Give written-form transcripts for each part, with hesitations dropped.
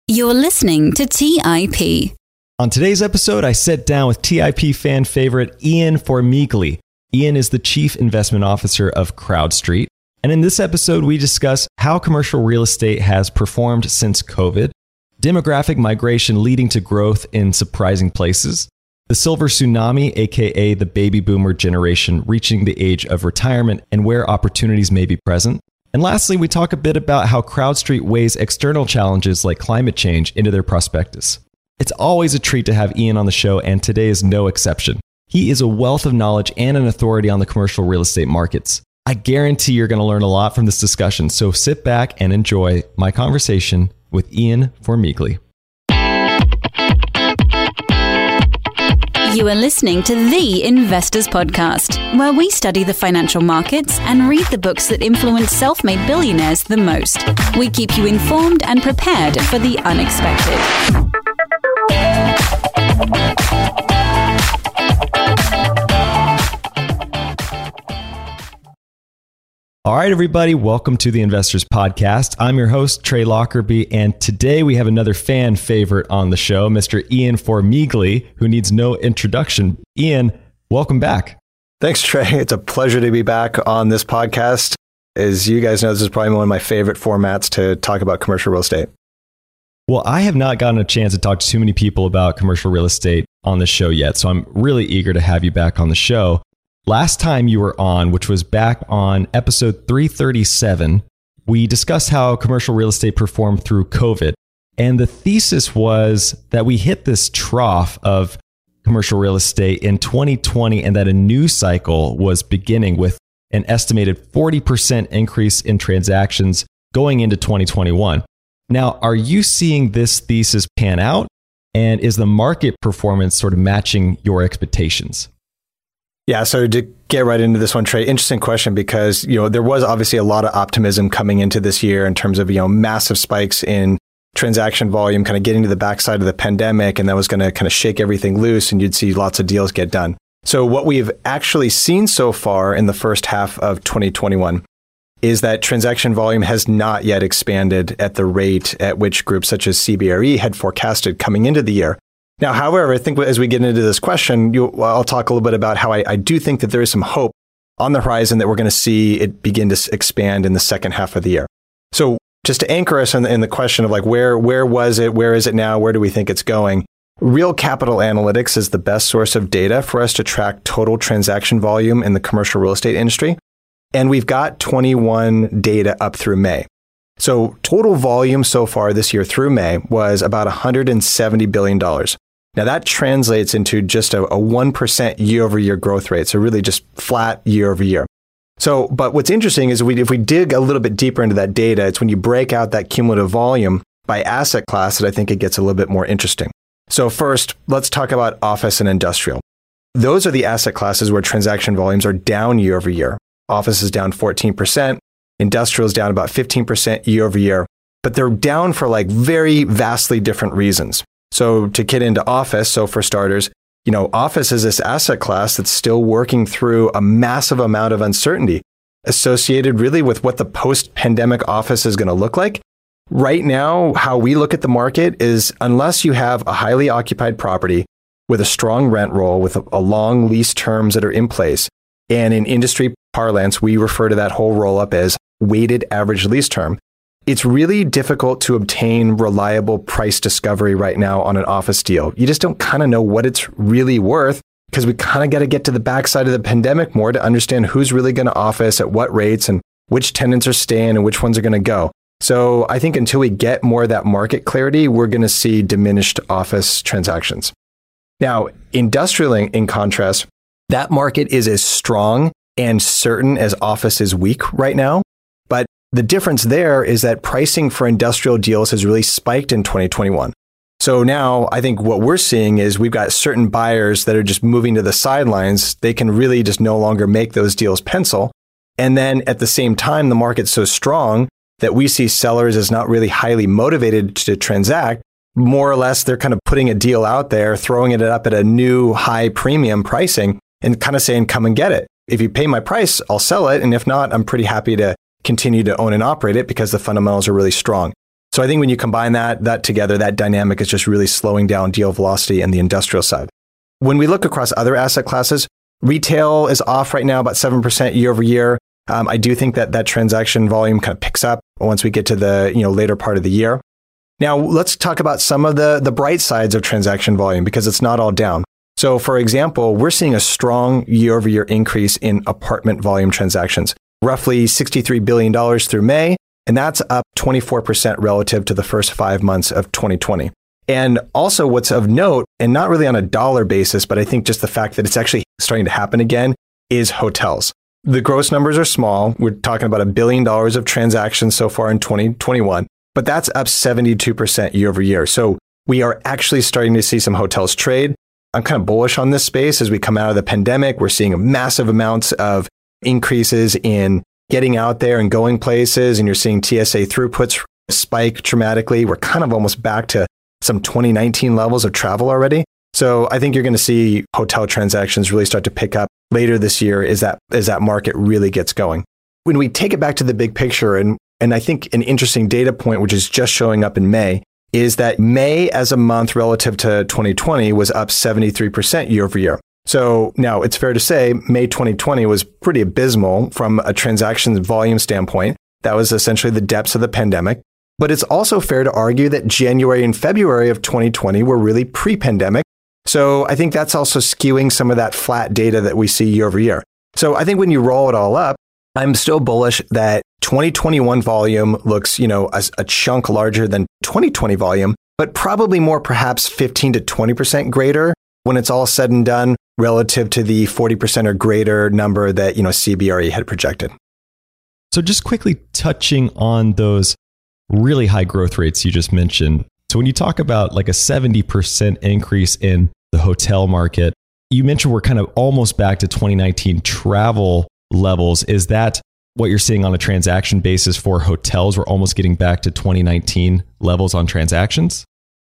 You're listening to TIP. On today's episode, I sat down with TIP fan favorite Ian Formigli. Ian is the Chief Investment Officer of CrowdStreet. And in this episode, we discuss how commercial real estate has performed since COVID, demographic migration leading to growth in surprising places, the silver tsunami, aka the baby boomer generation reaching the age of retirement and where opportunities may be present. And lastly, we talk a bit about how CrowdStreet weighs external challenges like climate change into their prospectus. It's always a treat to have Ian on the show, and today is no exception. He is a wealth of knowledge and an authority on the commercial real estate markets. I guarantee you're going to learn a lot from this discussion, so sit back and enjoy my conversation with Ian Formigli. You are listening to The Investors Podcast, where we study the financial markets and read the books that influence self-made billionaires the most. We keep you informed and prepared for the unexpected. All right, everybody, welcome to the Investors Podcast. I'm your host, Trey Lockerbie, and today we have another fan favorite on the show, Mr. Ian Formigli, who needs no introduction. Ian, welcome back. Thanks, Trey. It's a pleasure to be back on this podcast. As you guys know, this is probably one of my favorite formats to talk about commercial real estate. Well, I have not gotten a chance to talk to too many people about commercial real estate on the show yet, so I'm really eager to have you back on the show. Last time you were on, which was back on episode 337, we discussed how commercial real estate performed through COVID. And the thesis was that we hit this trough of commercial real estate in 2020 and that a new cycle was beginning with an estimated 40% increase in transactions going into 2021. Now, are you seeing this thesis pan out? And is the market performance sort of matching your expectations? Yeah, so to get right into this one, Trey, interesting question because, there was obviously a lot of optimism coming into this year in terms of, massive spikes in transaction volume, kind of getting to the backside of the pandemic, and that was going to kind of shake everything loose and you'd see lots of deals get done. So what we've actually seen so far in the first half of 2021 is that transaction volume has not yet expanded at the rate at which groups such as CBRE had forecasted coming into the year. Now, however, I think as we get into this question, I'll talk a little bit about how I do think that there is some hope on the horizon that we're going to see it begin to expand in the second half of the year. So just to anchor us in the question of like, where was it? Where is it now? Where do we think it's going? Real Capital Analytics is the best source of data for us to track total transaction volume in the commercial real estate industry. And we've got 21 data up through May. So total volume so far this year through May was about $170 billion. Now that translates into just a 1% year-over-year growth rate. So really just flat year-over-year. So, but what's interesting is if we dig a little bit deeper into that data, it's when you break out that cumulative volume by asset class that I think it gets a little bit more interesting. So first, let's talk about office and industrial. Those are the asset classes where transaction volumes are down year-over-year. Office is down 14%. Industrial is down about 15% year-over-year. But they're down for like very vastly different reasons. So to get into office, so for starters, office is this asset class that's still working through a massive amount of uncertainty associated really with what the post-pandemic office is going to look like. Right now, how we look at the market is unless you have a highly occupied property with a strong rent roll, with a long lease terms that are in place, and in industry parlance, we refer to that whole roll-up as weighted average lease term. It's really difficult to obtain reliable price discovery right now on an office deal. You just don't kind of know what it's really worth because we kind of got to get to the backside of the pandemic more to understand who's really going to office at what rates and which tenants are staying and which ones are going to go. So I think until we get more of that market clarity, we're going to see diminished office transactions. Now, industrial, in contrast, that market is as strong and certain as office is weak right now. But the difference there is that pricing for industrial deals has really spiked in 2021. So now I think what we're seeing is we've got certain buyers that are just moving to the sidelines. They can really just no longer make those deals pencil. And then at the same time, the market's so strong that we see sellers as not really highly motivated to transact. More or less, they're kind of putting a deal out there, throwing it up at a new high premium pricing and kind of saying, come and get it. If you pay my price, I'll sell it. And if not, I'm pretty happy to continue to own and operate it because the fundamentals are really strong. So I think when you combine that together, that dynamic is just really slowing down deal velocity in the industrial side. When we look across other asset classes, retail is off right now about 7% year over year. I do think that transaction volume kind of picks up once we get to the later part of the year. Now, let's talk about some of the bright sides of transaction volume because it's not all down. So, for example, we're seeing a strong year-over-year increase in apartment volume transactions, roughly $63 billion through May, and that's up 24% relative to the first 5 months of 2020. And also what's of note, and not really on a dollar basis, but I think just the fact that it's actually starting to happen again, is hotels. The gross numbers are small. We're talking about $1 billion of transactions so far in 2021, but that's up 72% year over year. So we are actually starting to see some hotels trade. I'm kind of bullish on this space as we come out of the pandemic. We're seeing massive amounts of increases in getting out there and going places, and you're seeing TSA throughputs spike dramatically. We're kind of almost back to some 2019 levels of travel already. So I think you're going to see hotel transactions really start to pick up later this year as that market really gets going. When we take it back to the big picture, and I think an interesting data point, which is just showing up in May, is that May as a month relative to 2020 was up 73% year over year. So now it's fair to say May 2020 was pretty abysmal from a transaction volume standpoint. That was essentially the depths of the pandemic. But it's also fair to argue that January and February of 2020 were really pre-pandemic. So I think that's also skewing some of that flat data that we see year over year. So I think when you roll it all up, I'm still bullish that 2021 volume looks, a chunk larger than 2020 volume, but probably more perhaps 15 to 20% greater when it's all said and done relative to the 40% or greater number that, CBRE had projected. So just quickly touching on those really high growth rates you just mentioned. So when you talk about like a 70% increase in the hotel market, you mentioned we're kind of almost back to 2019 travel levels. Is that what you're seeing on a transaction basis for hotels? We're almost getting back to 2019 levels on transactions?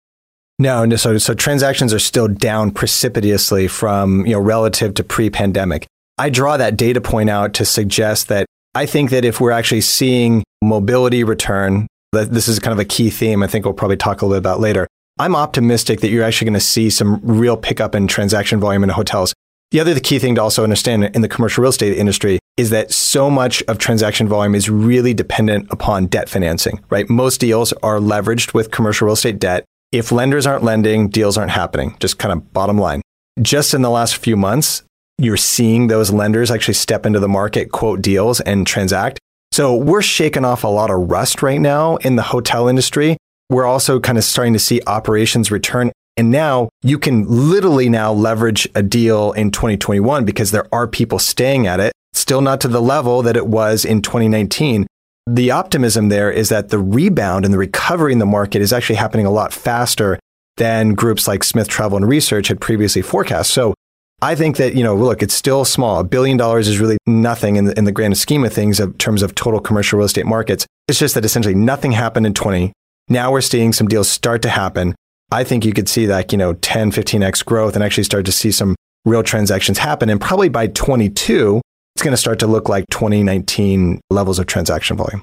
No. So transactions are still down precipitously from, relative to pre-pandemic. I draw that data point out to suggest that I think that if we're actually seeing mobility return, this is kind of a key theme I think we'll probably talk a little bit about later. I'm optimistic that you're actually going to see some real pickup in transaction volume in hotels. The key thing to also understand in the commercial real estate industry is that so much of transaction volume is really dependent upon debt financing, right? Most deals are leveraged with commercial real estate debt. If lenders aren't lending, deals aren't happening, just kind of bottom line. Just in the last few months, you're seeing those lenders actually step into the market, quote deals, and transact. So we're shaking off a lot of rust right now in the hotel industry. We're also kind of starting to see operations return. And now you can literally now leverage a deal in 2021 because there are people staying at it, still not to the level that it was in 2019. The optimism there is that the rebound and the recovery in the market is actually happening a lot faster than groups like Smith Travel and Research had previously forecast. So I think that, look, it's still small. $1 billion is really nothing in the grand scheme of things in terms of total commercial real estate markets. It's just that essentially nothing happened in 20. Now we're seeing some deals start to happen. I think you could see that, 10, 15x growth and actually start to see some real transactions happen. And probably by 22, it's going to start to look like 2019 levels of transaction volume.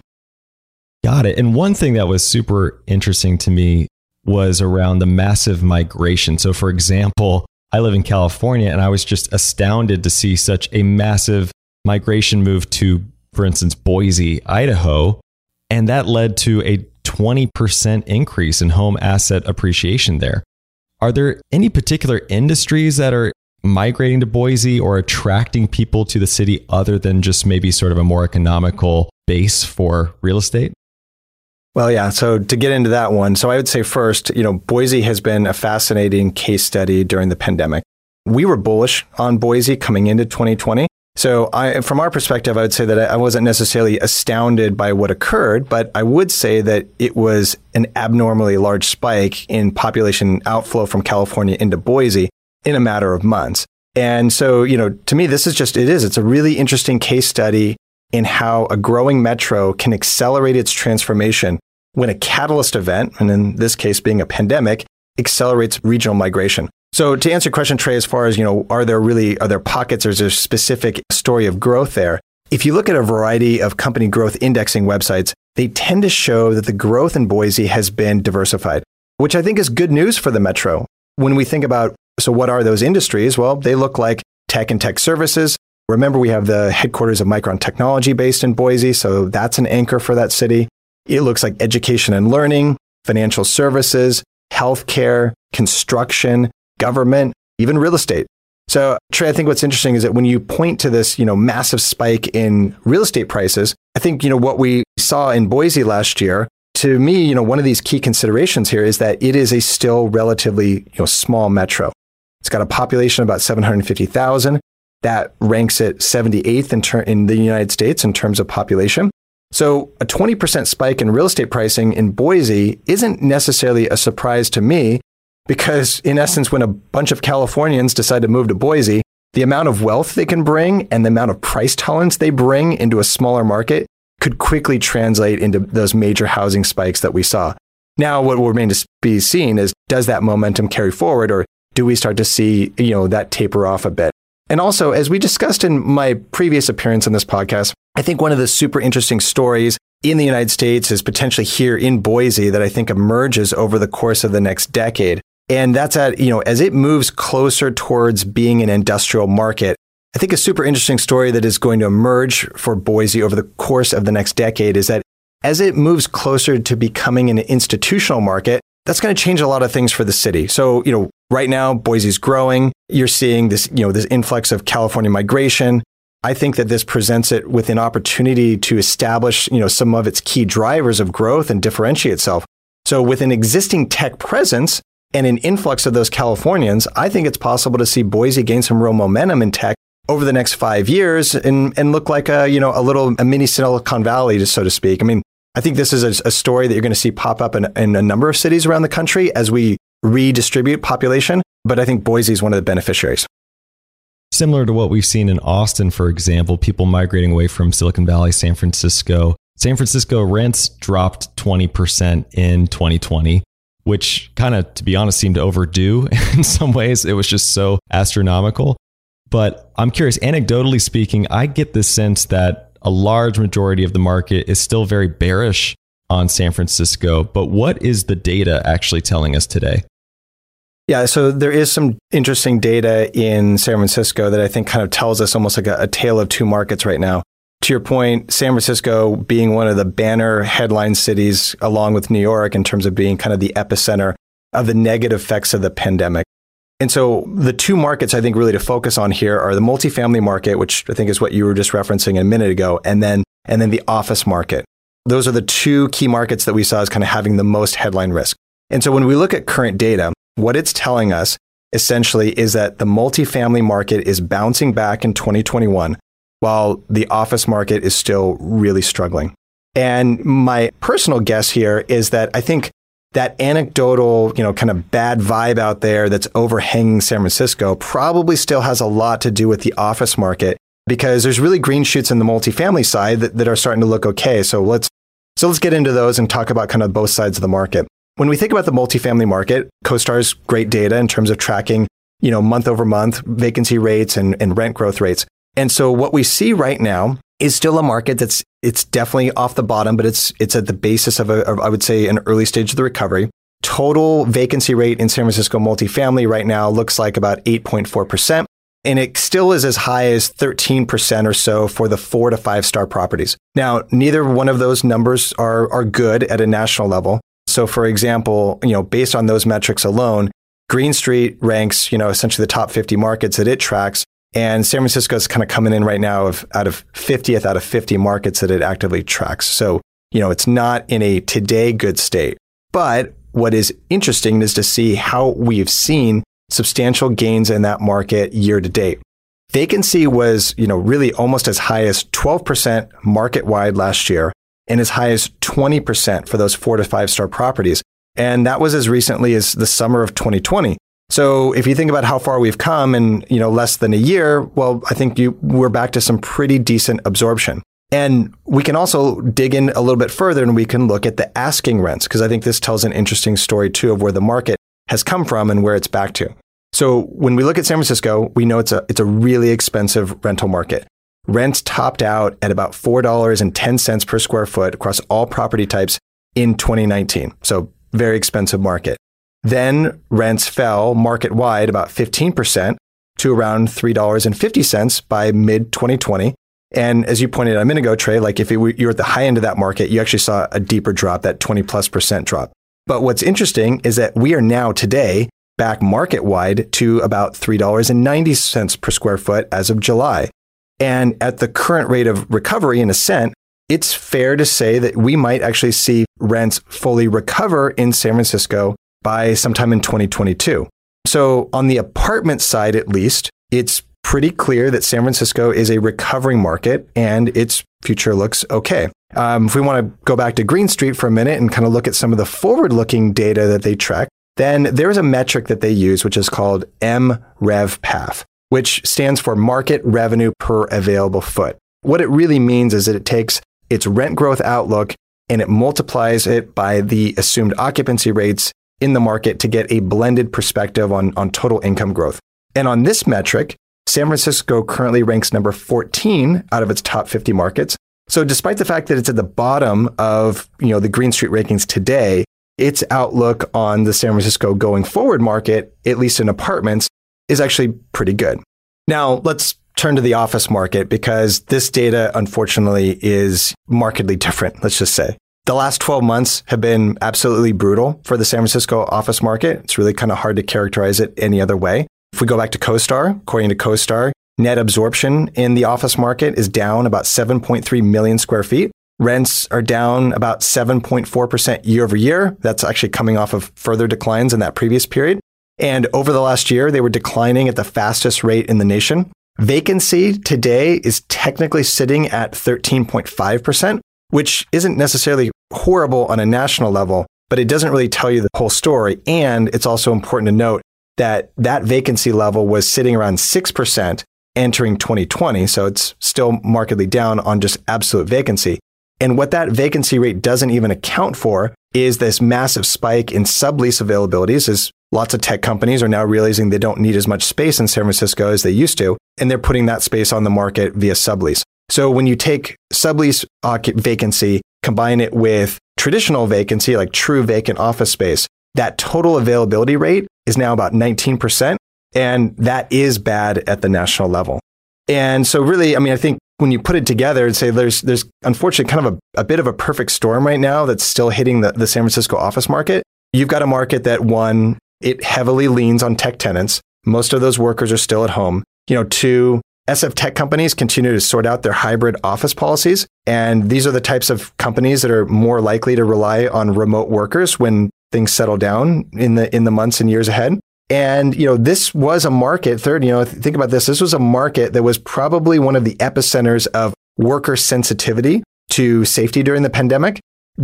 Got it. And one thing that was super interesting to me was around the massive migration. So for example, I live in California and I was just astounded to see such a massive migration move to, for instance, Boise, Idaho. And that led to a 20% increase in home asset appreciation there. Are there any particular industries that are migrating to Boise or attracting people to the city other than just maybe sort of a more economical base for real estate? Well, yeah. So to get into that one, so I would say first, Boise has been a fascinating case study during the pandemic. We were bullish on Boise coming into 2020. So from our perspective, I would say that I wasn't necessarily astounded by what occurred, but I would say that it was an abnormally large spike in population outflow from California into Boise in a matter of months. And so, to me, it's a really interesting case study in how a growing metro can accelerate its transformation when a catalyst event, and in this case being a pandemic, accelerates regional migration. So to answer your question, Trey, as far as, are there pockets or is there a specific story of growth there? If you look at a variety of company growth indexing websites, they tend to show that the growth in Boise has been diversified, which I think is good news for the metro. When we think about, so what are those industries? Well, they look like tech and tech services. Remember, we have the headquarters of Micron Technology based in Boise, so that's an anchor for that city. It looks like education and learning, financial services, healthcare, construction, government, even real estate. So, Trey, I think what's interesting is that when you point to this, massive spike in real estate prices, I think, what we saw in Boise last year, to me, one of these key considerations here is that it is a still relatively, small metro. It's got a population of about 750,000. That ranks it 78th in the United States in terms of population. So a 20% spike in real estate pricing in Boise isn't necessarily a surprise to me, because in essence, when a bunch of Californians decide to move to Boise, the amount of wealth they can bring and the amount of price tolerance they bring into a smaller market could quickly translate into those major housing spikes that we saw. Now, what will remain to be seen is, does that momentum carry forward, or do we start to see, that taper off a bit? And also, as we discussed in my previous appearance on this podcast, I think one of the super interesting stories in the United States is potentially here in Boise that I think emerges over the course of the next decade. And that's as it moves closer towards being an industrial market, I think a super interesting story that is going to emerge for Boise over the course of the next decade is that as it moves closer to becoming an institutional market, that's going to change a lot of things for the city. So, right now, Boise's growing. You're seeing this, this influx of California migration. I think that this presents it with an opportunity to establish, some of its key drivers of growth and differentiate itself. So with an existing tech presence and an influx of those Californians, I think it's possible to see Boise gain some real momentum in tech over the next 5 years and look like a mini Silicon Valley, so to speak. I mean, I think this is a story that you're going to see pop up in a number of cities around the country as we redistribute population, but I think Boise is one of the beneficiaries. Similar to what we've seen in Austin, for example, people migrating away from Silicon Valley, San Francisco. San Francisco rents dropped 20% in 2020, which kind of, to be honest, seemed overdue in some ways. It was just so astronomical. But I'm curious, anecdotally speaking, I get the sense that a large majority of the market is still very bearish on San Francisco. But what is the data actually telling us today? Yeah, so there is some interesting data in San Francisco that I think kind of tells us almost like a tale of two markets right now. To your point, San Francisco being one of the banner headline cities along with New York in terms of being kind of the epicenter of the negative effects of the pandemic. And so the two markets I think really to focus on here are the multifamily market, which I think is what you were just referencing a minute ago, and then the office market. Those are the two key markets that we saw as kind of having the most headline risk. And so when we look at current data, what it's telling us essentially is that the multifamily market is bouncing back in 2021, while the office market is still really struggling. And my personal guess here is that I think that anecdotal, kind of bad vibe out there that's overhanging San Francisco probably still has a lot to do with the office market, because there's really green shoots in the multifamily side that are starting to look okay. So let's get into those and talk about kind of both sides of the market. When we think about the multifamily market, CoStar's great data in terms of tracking, month over month vacancy rates and rent growth rates. And so what we see right now is still a market it's definitely off the bottom, but it's at the basis of I would say, an early stage of the recovery. Total vacancy rate in San Francisco multifamily right now looks like about 8.4%. And it still is as high as 13% or so for the 4 to 5 star properties. Now, neither one of those numbers are good at a national level. So for example, based on those metrics alone, Green Street ranks, essentially the top 50 markets that it tracks. And San Francisco is kind of coming in right now out of 50th out of 50 markets that it actively tracks. So, it's not in a today good state. But what is interesting is to see how we've seen substantial gains in that market year to date. Vacancy was, really almost as high as 12% market-wide last year and as high as 20% for those 4 to 5 star properties. And that was as recently as the summer of 2020. So if you think about how far we've come in, less than a year, well, I think we're back to some pretty decent absorption. And we can also dig in a little bit further and we can look at the asking rents, because I think this tells an interesting story too of where the market has come from and where it's back to. So when we look at San Francisco, we know it's a really expensive rental market. rents topped out at about $4.10 per square foot across all property types in 2019. So very expensive market. Then rents fell market-wide about 15% to around $3.50 by mid-2020. And as you pointed out a minute ago, Trey, like if you're at the high end of that market, you actually saw a deeper drop, that 20+% drop. But what's interesting is that we are now today back market-wide to about $3.90 per square foot as of July. And at the current rate of recovery in Ascent, it's fair to say that we might actually see rents fully recover in San Francisco by sometime in 2022. So on the apartment side, at least, it's pretty clear that San Francisco is a recovering market and its future looks okay. If we want to go back to Green Street for a minute and kind of look at some of the forward-looking data that they track, then there's a metric that they use, which is called MRevPAF, which stands for Market Revenue Per Available Foot. What it really means is that it takes its rent growth outlook and it multiplies it by the assumed occupancy rates in the market to get a blended perspective on total income growth. And on this metric, San Francisco currently ranks number 14 out of its top 50 markets. So despite the fact that it's at the bottom of, the Green Street rankings today, its outlook on the San Francisco going forward market, at least in apartments, is actually pretty good. Now, let's turn to the office market because this data, unfortunately, is markedly different, let's just say. The last 12 months have been absolutely brutal for the San Francisco office market. It's really kind of hard to characterize it any other way. If we go back to CoStar, according to CoStar, net absorption in the office market is down about 7.3 million square feet. Rents are down about 7.4% year over year. That's actually coming off of further declines in that previous period. And over the last year, they were declining at the fastest rate in the nation. Vacancy today is technically sitting at 13.5%, which isn't necessarily horrible on a national level, but it doesn't really tell you the whole story. And it's also important to note that that vacancy level was sitting around 6% entering 2020. So it's still markedly down on just absolute vacancy. And what that vacancy rate doesn't even account for is this massive spike in sublease availabilities, as lots of tech companies are now realizing they don't need as much space in San Francisco as they used to, and they're putting that space on the market via sublease. So when you take sublease vacancy, combine it with traditional vacancy, like true vacant office space, that total availability rate is now about 19%. And that is bad at the national level. And so really, I think when you put it together and say there's unfortunately kind of a bit of a perfect storm right now that's still hitting the San Francisco office market. You've got a market that, one, it heavily leans on tech tenants. Most of those workers are still at home. Two, SF tech companies continue to sort out their hybrid office policies. And these are the types of companies that are more likely to rely on remote workers when things settle down in the months and years ahead. And, this was a market, third, think about this. This was a market that was probably one of the epicenters of worker sensitivity to safety during the pandemic.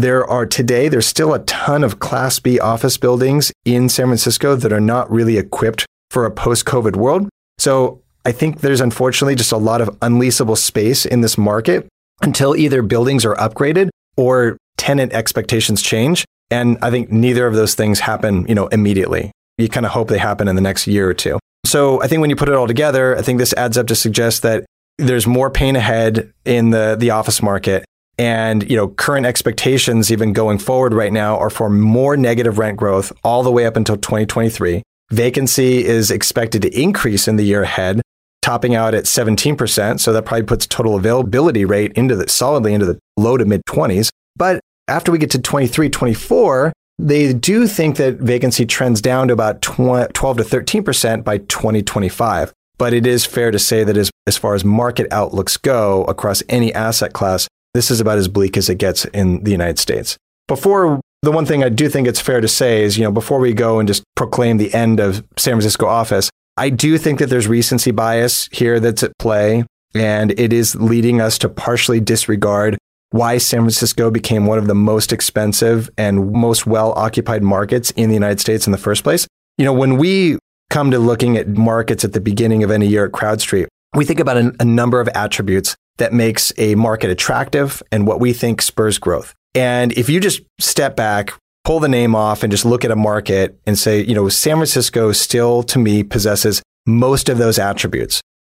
There's still a ton of Class B office buildings in San Francisco that are not really equipped for a post-COVID world. So I think there's unfortunately just a lot of unleasable space in this market until either buildings are upgraded or tenant expectations change. And I think neither of those things happen, immediately. You kind of hope they happen in the next year or two. So I think when you put it all together, I think this adds up to suggest that there's more pain ahead in the office market. And, current expectations even going forward right now are for more negative rent growth all the way up until 2023. Vacancy is expected to increase in the year ahead, topping out at 17%. So that probably puts total availability rate solidly into the low to mid 20s. But after we get to 23, 24, they do think that vacancy trends down to about 12 to 13% by 2025. But it is fair to say that as far as market outlooks go across any asset class, this is about as bleak as it gets in the United States. The one thing I do think it's fair to say is, before we go and just proclaim the end of San Francisco office, I do think that there's recency bias here that's at play, and it is leading us to partially disregard why San Francisco became one of the most expensive and most well-occupied markets in the United States in the first place. When we come to looking at markets at the beginning of any year at CrowdStreet, we think about a number of attributes that makes a market attractive and what we think spurs growth. And if you just step back, pull the name off and just look at a market and say, San Francisco still, to me, possesses most of those attributes.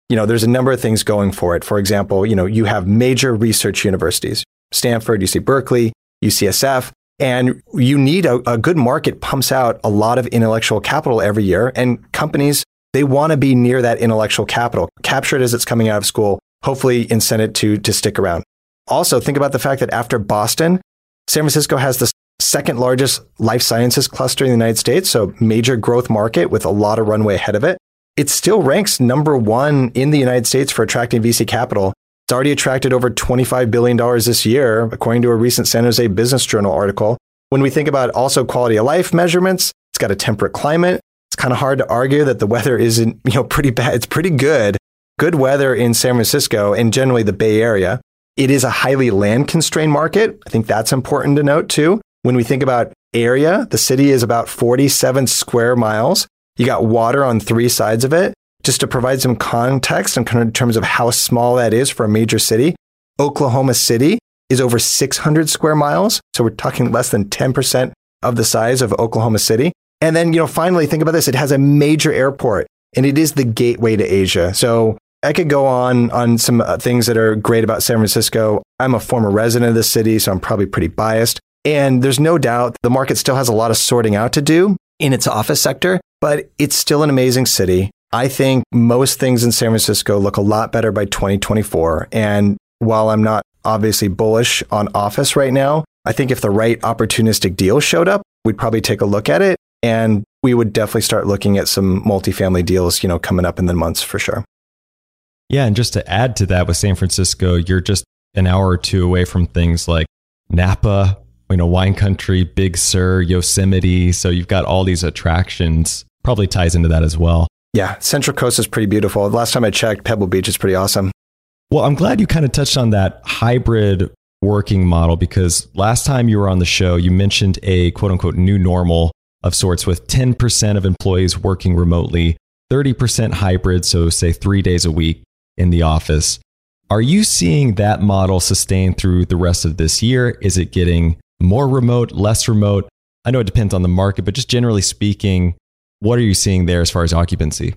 there's a number of things going for it. For example, you have major research universities, Stanford, UC Berkeley, UCSF, and you need a good market pumps out a lot of intellectual capital every year. And companies, they want to be near that intellectual capital, capture it as it's coming out of school, hopefully incent it to stick around. Also, think about the fact that after Boston, San Francisco has the second largest life sciences cluster in the United States, so major growth market with a lot of runway ahead of it. It still ranks number one in the United States for attracting VC capital. It's already attracted over $25 billion this year, according to a recent San Jose Business Journal article. When we think about also quality of life measurements, it's got a temperate climate. It's kind of hard to argue that the weather isn't, pretty bad. It's pretty good. Good weather in San Francisco and generally the Bay Area. It is a highly land-constrained market. I think that's important to note too. When we think about area, the city is about 47 square miles. You got water on 3 sides of it. Just to provide some context in terms of how small that is for a major city, Oklahoma City is over 600 square miles. So we're talking less than 10% of the size of Oklahoma City. And then, finally, think about this. It has a major airport and it is the gateway to Asia. So I could go on some things that are great about San Francisco. I'm a former resident of the city, so I'm probably pretty biased. And there's no doubt the market still has a lot of sorting out to do in its office sector, but it's still an amazing city. I think most things in San Francisco look a lot better by 2024. And while I'm not obviously bullish on office right now, I think if the right opportunistic deal showed up, we'd probably take a look at it. And we would definitely start looking at some multifamily deals, coming up in the months for sure. Yeah. And just to add to that with San Francisco, you're just an hour or two away from things like Napa, wine country, Big Sur, Yosemite. So you've got all these attractions, probably ties into that as well. Yeah. Central Coast is pretty beautiful. The last time I checked, Pebble Beach is pretty awesome. Well, I'm glad you kind of touched on that hybrid working model, because last time you were on the show, you mentioned a quote unquote new normal of sorts with 10% of employees working remotely, 30% hybrid. So say 3 days a week in the office. Are you seeing that model sustain through the rest of this year? Is it getting more remote, less remote? I know it depends on the market, but just generally speaking, what are you seeing there as far as occupancy?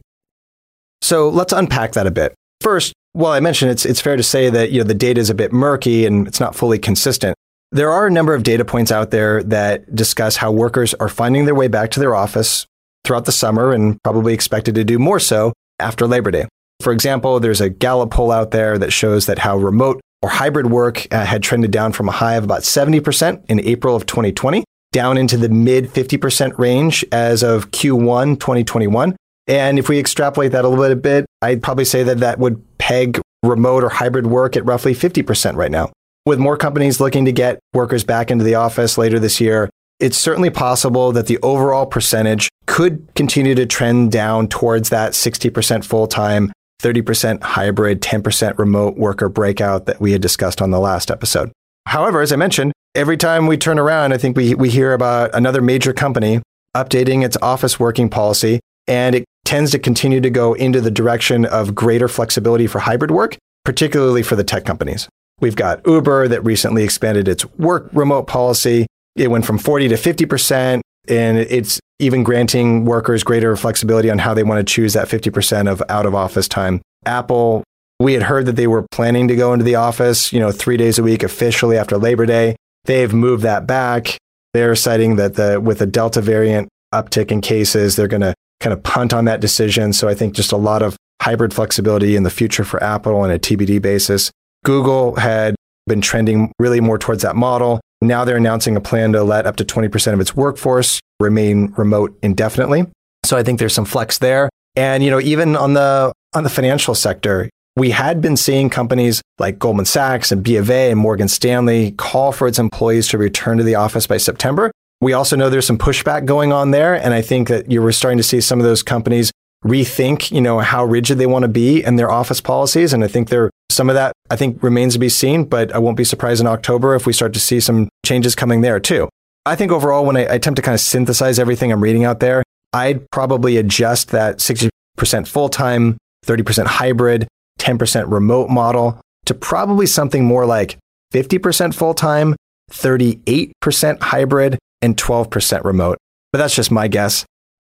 So let's unpack that a bit. First, well, I mentioned it's fair to say that the data is a bit murky and it's not fully consistent. There are a number of data points out there that discuss how workers are finding their way back to their office throughout the summer and probably expected to do more so after Labor Day. For example, there's a Gallup poll out there that shows that how remote or hybrid work had trended down from a high of about 70% in April of 2020 down into the mid 50% range as of Q1 2021. And if we extrapolate that a little bit, I'd probably say that would peg remote or hybrid work at roughly 50% right now. With more companies looking to get workers back into the office later this year, it's certainly possible that the overall percentage could continue to trend down towards that 60% full-time, 30% hybrid, 10% remote worker breakout that we had discussed on the last episode. However, as I mentioned, every time we turn around, I think we hear about another major company updating its office working policy, and it tends to continue to go into the direction of greater flexibility for hybrid work, particularly for the tech companies. We've got Uber that recently expanded its work remote policy. It went from 40 to 50%, and it's even granting workers greater flexibility on how they want to choose that 50% of out of office time. Apple, we had heard that they were planning to go into the office, 3 days a week officially after Labor Day. They've moved that back. They're citing that with the Delta variant uptick in cases, they're going to kind of punt on that decision. So I think just a lot of hybrid flexibility in the future for Apple on a TBD basis. Google had been trending really more towards that model. Now they're announcing a plan to let up to 20% of its workforce remain remote indefinitely. So I think there's some flex there. And, even on the financial sector, we had been seeing companies like Goldman Sachs and B of A and Morgan Stanley call for its employees to return to the office by September. We also know there's some pushback going on there. And I think that you were starting to see some of those companies rethink, how rigid they want to be in their office policies. And I think some of that, I think, remains to be seen, but I won't be surprised in October if we start to see some changes coming there too. I think overall, when I attempt to kind of synthesize everything I'm reading out there, I'd probably adjust that 60% full-time, 30% hybrid, 10% remote model to probably something more like 50% full-time, 38% hybrid, and 12% remote. But that's just my guess.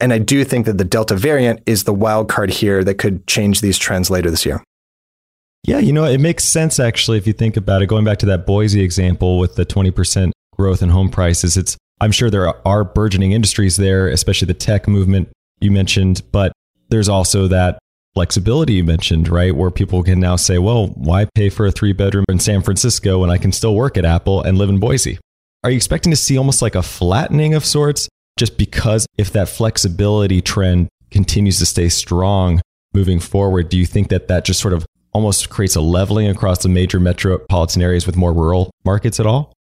And I do think that the Delta variant is the wild card here that could change these trends later this year. Yeah, it makes sense actually if you think about it. Going back to that Boise example with the 20% growth in home prices, I'm sure there are burgeoning industries there, especially the tech movement you mentioned, but there's also that flexibility you mentioned, right? Where people can now say, well, why pay for a 3-bedroom in San Francisco when I can still work at Apple and live in Boise? Are you expecting to see almost like a flattening of sorts? Just because if that flexibility trend continues to stay strong moving forward, do you think that just sort of almost creates a leveling across the major metropolitan areas with more rural markets at all?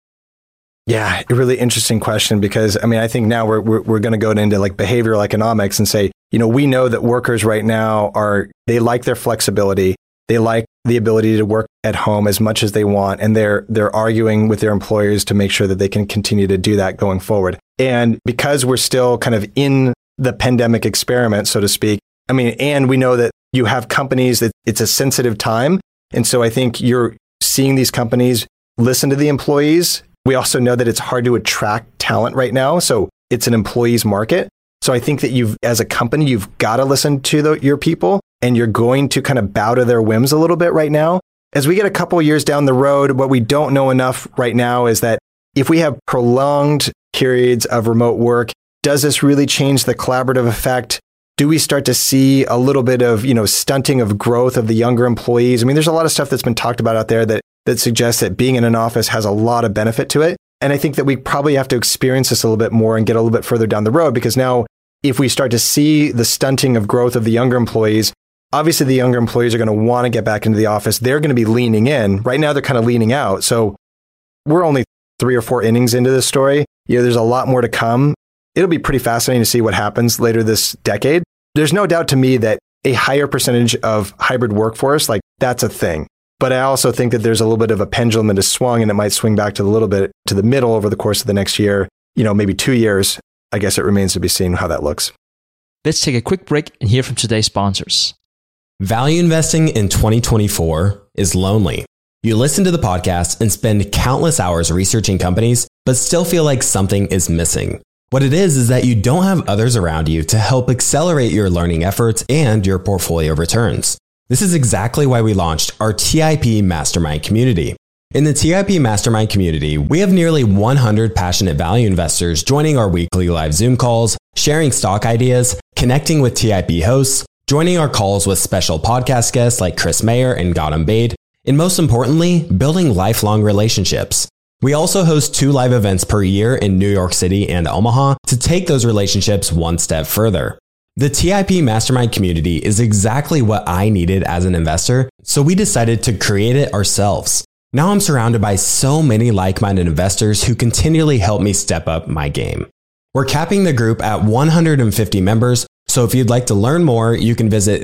Yeah, a really interesting question because, I think now we're going to go into like behavioral economics and say, we know that workers right now they like their flexibility. They like the ability to work at home as much as they want. And they're arguing with their employers to make sure that they can continue to do that going forward. And because we're still kind of in the pandemic experiment, so to speak, and we know that you have companies that it's a sensitive time. And so I think you're seeing these companies listen to the employees. We also know that it's hard to attract talent right now. So it's an employee's market. So I think that as a company, you've got to listen to your people and you're going to kind of bow to their whims a little bit right now. As we get a couple of years down the road, what we don't know enough right now is that if we have prolonged periods of remote work, does this really change the collaborative effect? Do we start to see a little bit of, stunting of growth of the younger employees? There's a lot of stuff that's been talked about out there that suggests that being in an office has a lot of benefit to it. And I think that we probably have to experience this a little bit more and get a little bit further down the road, because now if we start to see the stunting of growth of the younger employees, obviously the younger employees are going to want to get back into the office. They're going to be leaning in. Right now, they're kind of leaning out. So we're only 3 or 4 innings into this story. There's a lot more to come. It'll be pretty fascinating to see what happens later this decade. There's no doubt to me that a higher percentage of hybrid workforce, that's a thing. But I also think that there's a little bit of a pendulum that has swung, and it might swing back to a little bit to the middle over the course of the next year, maybe 2 years. I guess it remains to be seen how that looks. Let's take a quick break and hear from today's sponsors. Value investing in 2024 is lonely. You listen to the podcast and spend countless hours researching companies, but still feel like something is missing. What it is that you don't have others around you to help accelerate your learning efforts and your portfolio returns. This is exactly why we launched our TIP Mastermind community. In the TIP Mastermind community, we have nearly 100 passionate value investors joining our weekly live Zoom calls, sharing stock ideas, connecting with TIP hosts, joining our calls with special podcast guests like Chris Mayer and Gautam Baid, and most importantly, building lifelong relationships. We also host 2 live events per year in New York City and Omaha to take those relationships one step further. The TIP Mastermind community is exactly what I needed as an investor, so we decided to create it ourselves. Now I'm surrounded by so many like-minded investors who continually help me step up my game. We're capping the group at 150 members, so if you'd like to learn more, you can visit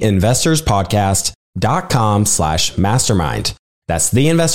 theinvestorspodcast.com/mastermind. That's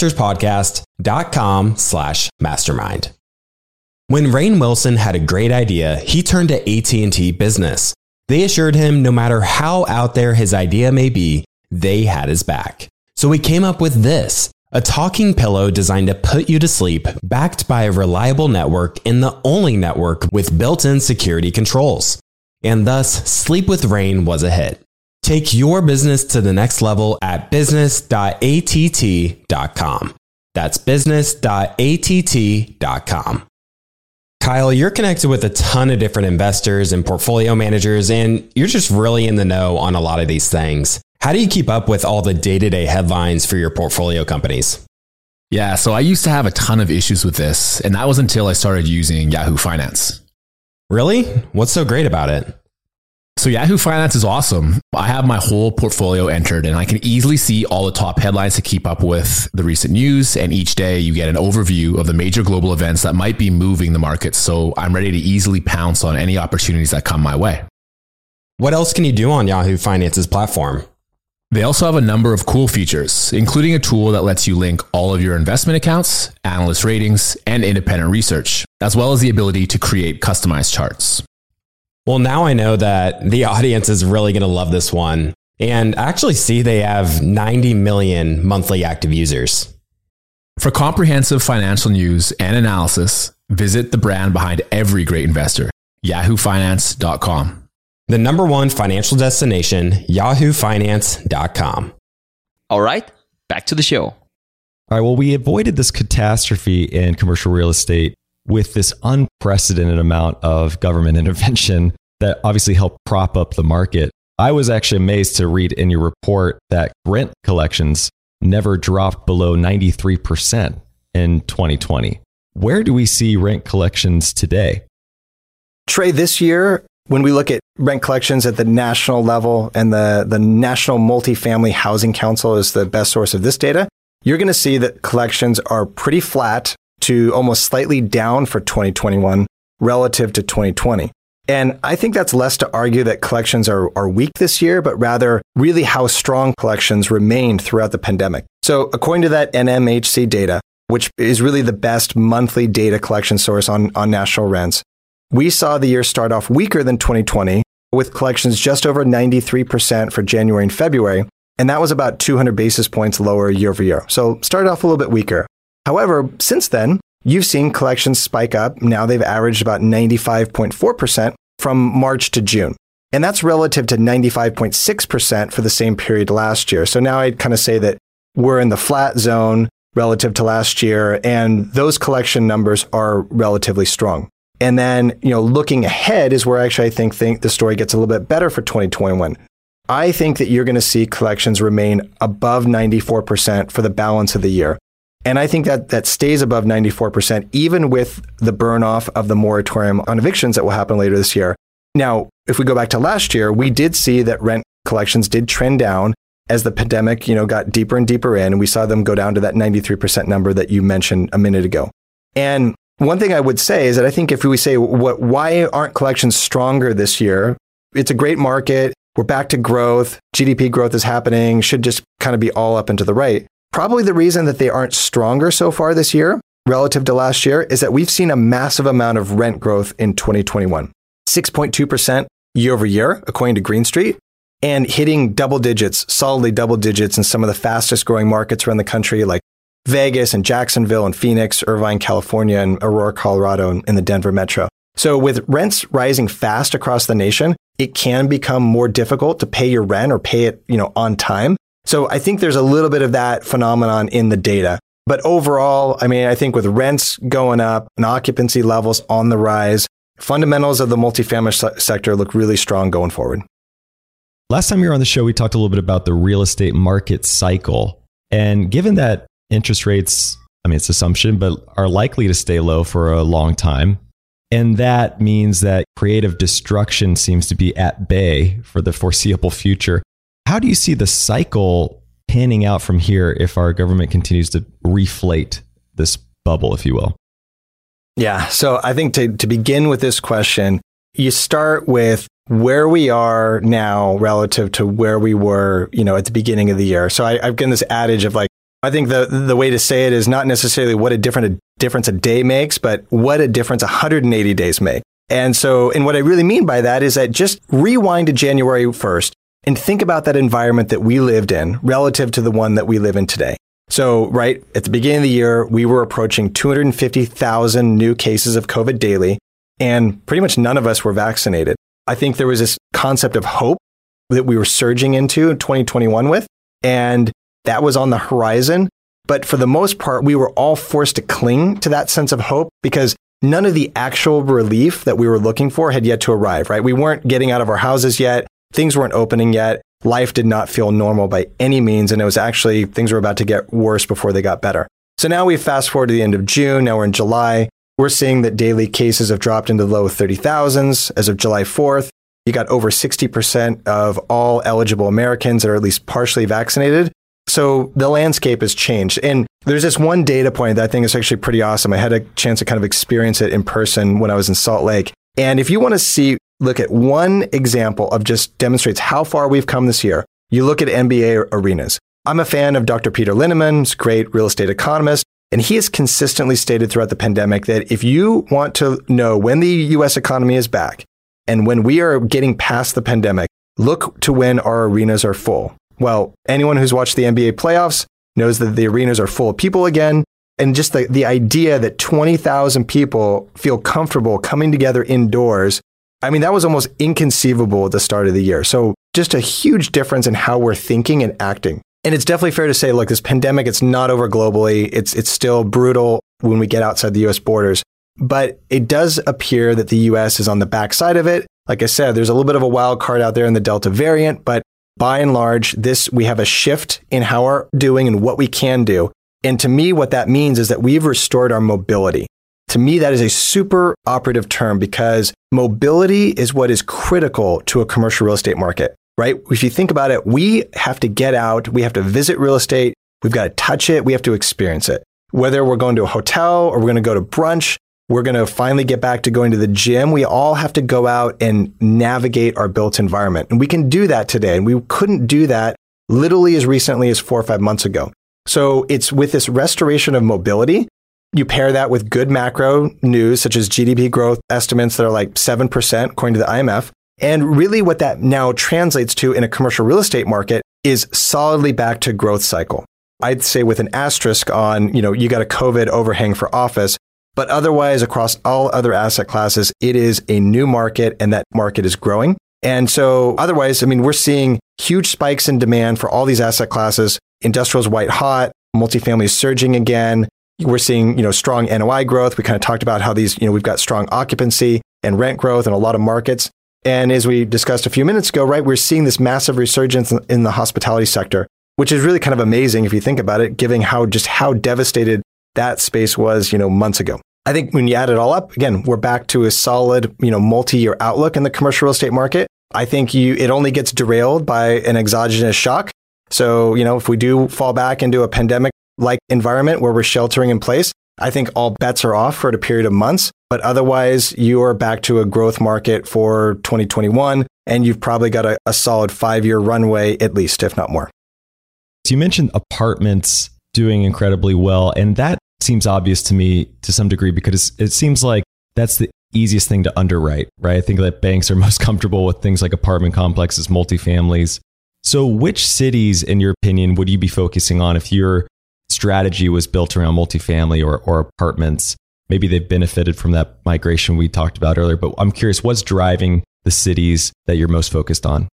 theinvestorspodcast.com/mastermind. When Rainn Wilson had a great idea, he turned to AT&T Business. They assured him no matter how out there his idea may be, they had his back. So we came up with this, a talking pillow designed to put you to sleep, backed by a reliable network and the only network with built-in security controls. And thus, Sleep with Rainn was a hit. Take your business to the next level at business.att.com. That's business.att.com. Kyle, you're connected with a ton of different investors and portfolio managers, and you're just really in the know on a lot of these things. How do you keep up with all the day-to-day headlines for your portfolio companies? Yeah, so I used to have a ton of issues with this, and that was until I started using Yahoo Finance. Really? What's so great about it? So Yahoo Finance is awesome. I have my whole portfolio entered and I can easily see all the top headlines to keep up with the recent news. And each day you get an overview of the major global events that might be moving the market. So I'm ready to easily pounce on any opportunities that come my way. What else can you do on Yahoo Finance's platform? They also have a number of cool features, including a tool that lets you link all of your investment accounts, analyst ratings, and independent research, as well as the ability to create customized charts. Well, now I know that the audience is really going to love this one. And I actually see they have 90 million monthly active users. For comprehensive financial news and analysis, visit the brand behind every great investor, yahoofinance.com. The number one financial destination, yahoofinance.com. All right, back to the show. All right, well, we avoided this catastrophe in commercial real estate with this unprecedented amount of government intervention that obviously helped prop up the market. I was actually amazed to read in your report that rent collections never dropped below 93% in 2020. Where do we see rent collections today? Trey, this year, when we look at rent collections at the national level, and the National Multifamily Housing Council is the best source of this data, you're going to see that collections are pretty flat to almost slightly down for 2021 relative to 2020. And I think that's less to argue that collections are weak this year, but rather really how strong collections remained throughout the pandemic. So according to that NMHC data, which is really the best monthly data collection source on national rents, we saw the year start off weaker than 2020 with collections just over 93% for January and February. And that was about 200 basis points lower year over year. So started off a little bit weaker. However, since then, you've seen collections spike up. Now they've averaged about 95.4% from March to June. And that's relative to 95.6% for the same period last year. So now I'd kind of say that we're in the flat zone relative to last year, and those collection numbers are relatively strong. And then, looking ahead is where actually I think the story gets a little bit better for 2021. I think that you're going to see collections remain above 94% for the balance of the year. And I think that stays above 94%, even with the burn off of the moratorium on evictions that will happen later this year. Now, if we go back to last year, we did see that rent collections did trend down as the pandemic, got deeper and deeper in, and we saw them go down to that 93% number that you mentioned a minute ago. And one thing I would say is that I think if we say, why aren't collections stronger this year? It's a great market. We're back to growth. GDP growth is happening. Should just kind of be all up and to the right. Probably the reason that they aren't stronger so far this year relative to last year is that we've seen a massive amount of rent growth in 2021. 6.2% year over year, according to Green Street, and hitting double digits, solidly double digits in some of the fastest growing markets around the country, like Vegas and Jacksonville and Phoenix, Irvine, California, and Aurora, Colorado, and the Denver metro. So with rents rising fast across the nation, it can become more difficult to pay your rent or pay it, on time. So I think there's a little bit of that phenomenon in the data. But overall, I think with rents going up and occupancy levels on the rise, fundamentals of the multifamily sector look really strong going forward. Last time you were on the show, we talked a little bit about the real estate market cycle. And given that interest rates, it's assumption, but are likely to stay low for a long time. And that means that creative destruction seems to be at bay for the foreseeable future. How do you see the cycle panning out from here if our government continues to reflate this bubble, if you will? Yeah. So I think to begin with this question, you start with where we are now relative to where we were, at the beginning of the year. So I've gotten this adage of I think the way to say it is not necessarily what a difference a day makes, but what a difference 180 days make. And what I really mean by that is that just rewind to January 1st and think about that environment that we lived in relative to the one that we live in today. So, right at the beginning of the year, we were approaching 250,000 new cases of COVID daily, and pretty much none of us were vaccinated. I think there was this concept of hope that we were surging into in 2021 with, and that was on the horizon. But for the most part, we were all forced to cling to that sense of hope because none of the actual relief that we were looking for had yet to arrive, right? We weren't getting out of our houses yet. Things weren't opening yet. Life did not feel normal by any means. And it was actually, things were about to get worse before they got better. So now we fast forward to the end of June. Now we're in July. We're seeing that daily cases have dropped into the low 30,000s. As of July 4th, you got over 60% of all eligible Americans that are at least partially vaccinated. So the landscape has changed. And there's this one data point that I think is actually pretty awesome. I had a chance to kind of experience it in person when I was in Salt Lake. And if you want to look at one example of just demonstrates how far we've come this year, you look at NBA arenas. I'm a fan of Dr. Peter Linneman, he's a great real estate economist, and he has consistently stated throughout the pandemic that if you want to know when the U.S. economy is back and when we are getting past the pandemic, look to when our arenas are full. Well, anyone who's watched the NBA playoffs knows that the arenas are full of people again. And just the idea that 20,000 people feel comfortable coming together indoors I mean, that was almost inconceivable at the start of the year. So just a huge difference in how we're thinking and acting. And it's definitely fair to say, look, this pandemic, it's not over globally. It's still brutal when we get outside the US borders. But it does appear that the US is on the backside of it. Like I said, there's a little bit of a wild card out there in the Delta variant, but by and large, we have a shift in how we're doing and what we can do. And to me, what that means is that we've restored our mobility. To me, that is a super operative term because mobility is what is critical to a commercial real estate market, right? If you think about it, we have to get out, we have to visit real estate, we've got to touch it, we have to experience it. Whether we're going to a hotel or we're going to go to brunch, we're going to finally get back to going to the gym. We all have to go out and navigate our built environment. And we can do that today. And we couldn't do that literally as recently as 4 or 5 months ago. So it's with this restoration of mobility, you pair that with good macro news, such as GDP growth estimates that are like 7%, according to the IMF. And really what that now translates to in a commercial real estate market is solidly back to growth cycle. I'd say with an asterisk on, you got a COVID overhang for office, but otherwise across all other asset classes, it is a new market and that market is growing. And so otherwise, we're seeing huge spikes in demand for all these asset classes. Industrial's white hot, multifamily is surging again. We're seeing, strong NOI growth. We kind of talked about how these, we've got strong occupancy and rent growth in a lot of markets. And as we discussed a few minutes ago, right, we're seeing this massive resurgence in the hospitality sector, which is really kind of amazing if you think about it, given how devastated that space was, months ago. I think when you add it all up, again, we're back to a solid, multi-year outlook in the commercial real estate market. I think it only gets derailed by an exogenous shock. So, if we do fall back into a pandemic-like environment where we're sheltering in place, I think all bets are off for a period of months. But otherwise, you are back to a growth market for 2021, and you've probably got a solid 5-year runway, at least, if not more. So you mentioned apartments doing incredibly well, and that seems obvious to me to some degree because it seems like that's the easiest thing to underwrite, right? I think that banks are most comfortable with things like apartment complexes, multifamilies. So which cities, in your opinion, would you be focusing on if your strategy was built around multifamily or apartments? Maybe they've benefited from that migration we talked about earlier, but I'm curious, what's driving the cities that you're most focused on?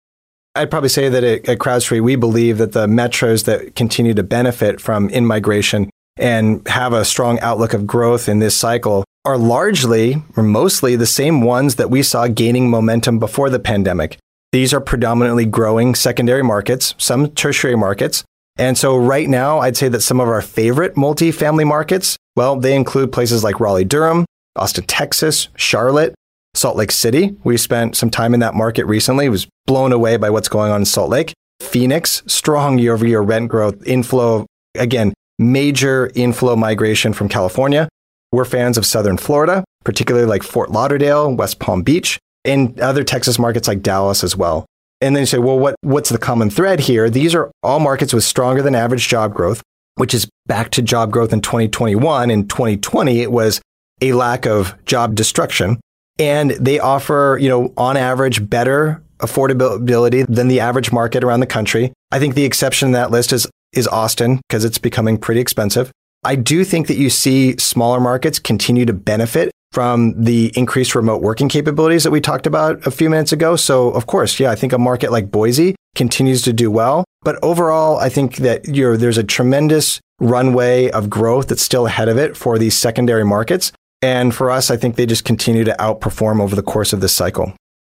I'd probably say that at CrowdStreet, we believe that the metros that continue to benefit from in-migration and have a strong outlook of growth in this cycle are largely or mostly the same ones that we saw gaining momentum before the pandemic. These are predominantly growing secondary markets, some tertiary markets. And so right now, I'd say that some of our favorite multifamily markets, well, they include places like Raleigh-Durham, Austin, Texas, Charlotte, Salt Lake City. We spent some time in that market recently. Was blown away by what's going on in Salt Lake. Phoenix, strong year-over-year rent growth, inflow, again, major inflow migration from California. We're fans of Southern Florida, particularly like Fort Lauderdale, West Palm Beach, and other Texas markets like Dallas as well. And then you say, well, what's the common thread here? These are all markets with stronger than average job growth, which is back to job growth in 2021. In 2020, it was a lack of job destruction. And they offer, on average, better affordability than the average market around the country. I think the exception in that list is Austin, because it's becoming pretty expensive. I do think that you see smaller markets continue to benefit from the increased remote working capabilities that we talked about a few minutes ago. So, of course, I think a market like Boise continues to do well. But overall, I think that there's a tremendous runway of growth that's still ahead of it for these secondary markets. And for us, I think they just continue to outperform over the course of this cycle.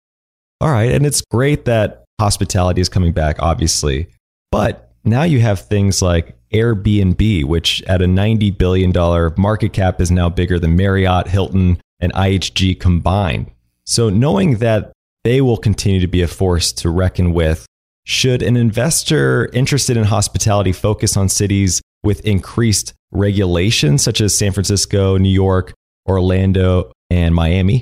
All right. And it's great that hospitality is coming back, obviously. But now you have things like Airbnb, which at a $90 billion market cap is now bigger than Marriott, Hilton, and IHG combined. So knowing that they will continue to be a force to reckon with, should an investor interested in hospitality focus on cities with increased regulation, such as San Francisco, New York, Orlando, and Miami?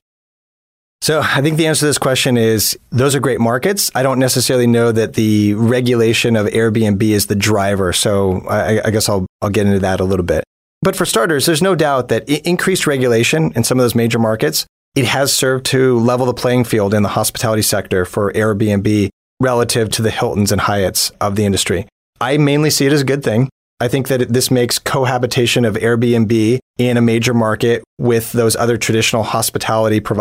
So I think the answer to this question is those are great markets. I don't necessarily know that the regulation of Airbnb is the driver. So I guess I'll get into that a little bit. But for starters, there's no doubt that increased regulation in some of those major markets, it has served to level the playing field in the hospitality sector for Airbnb relative to the Hiltons and Hyatts of the industry. I mainly see it as a good thing. I think that this makes cohabitation of Airbnb in a major market with those other traditional hospitality providers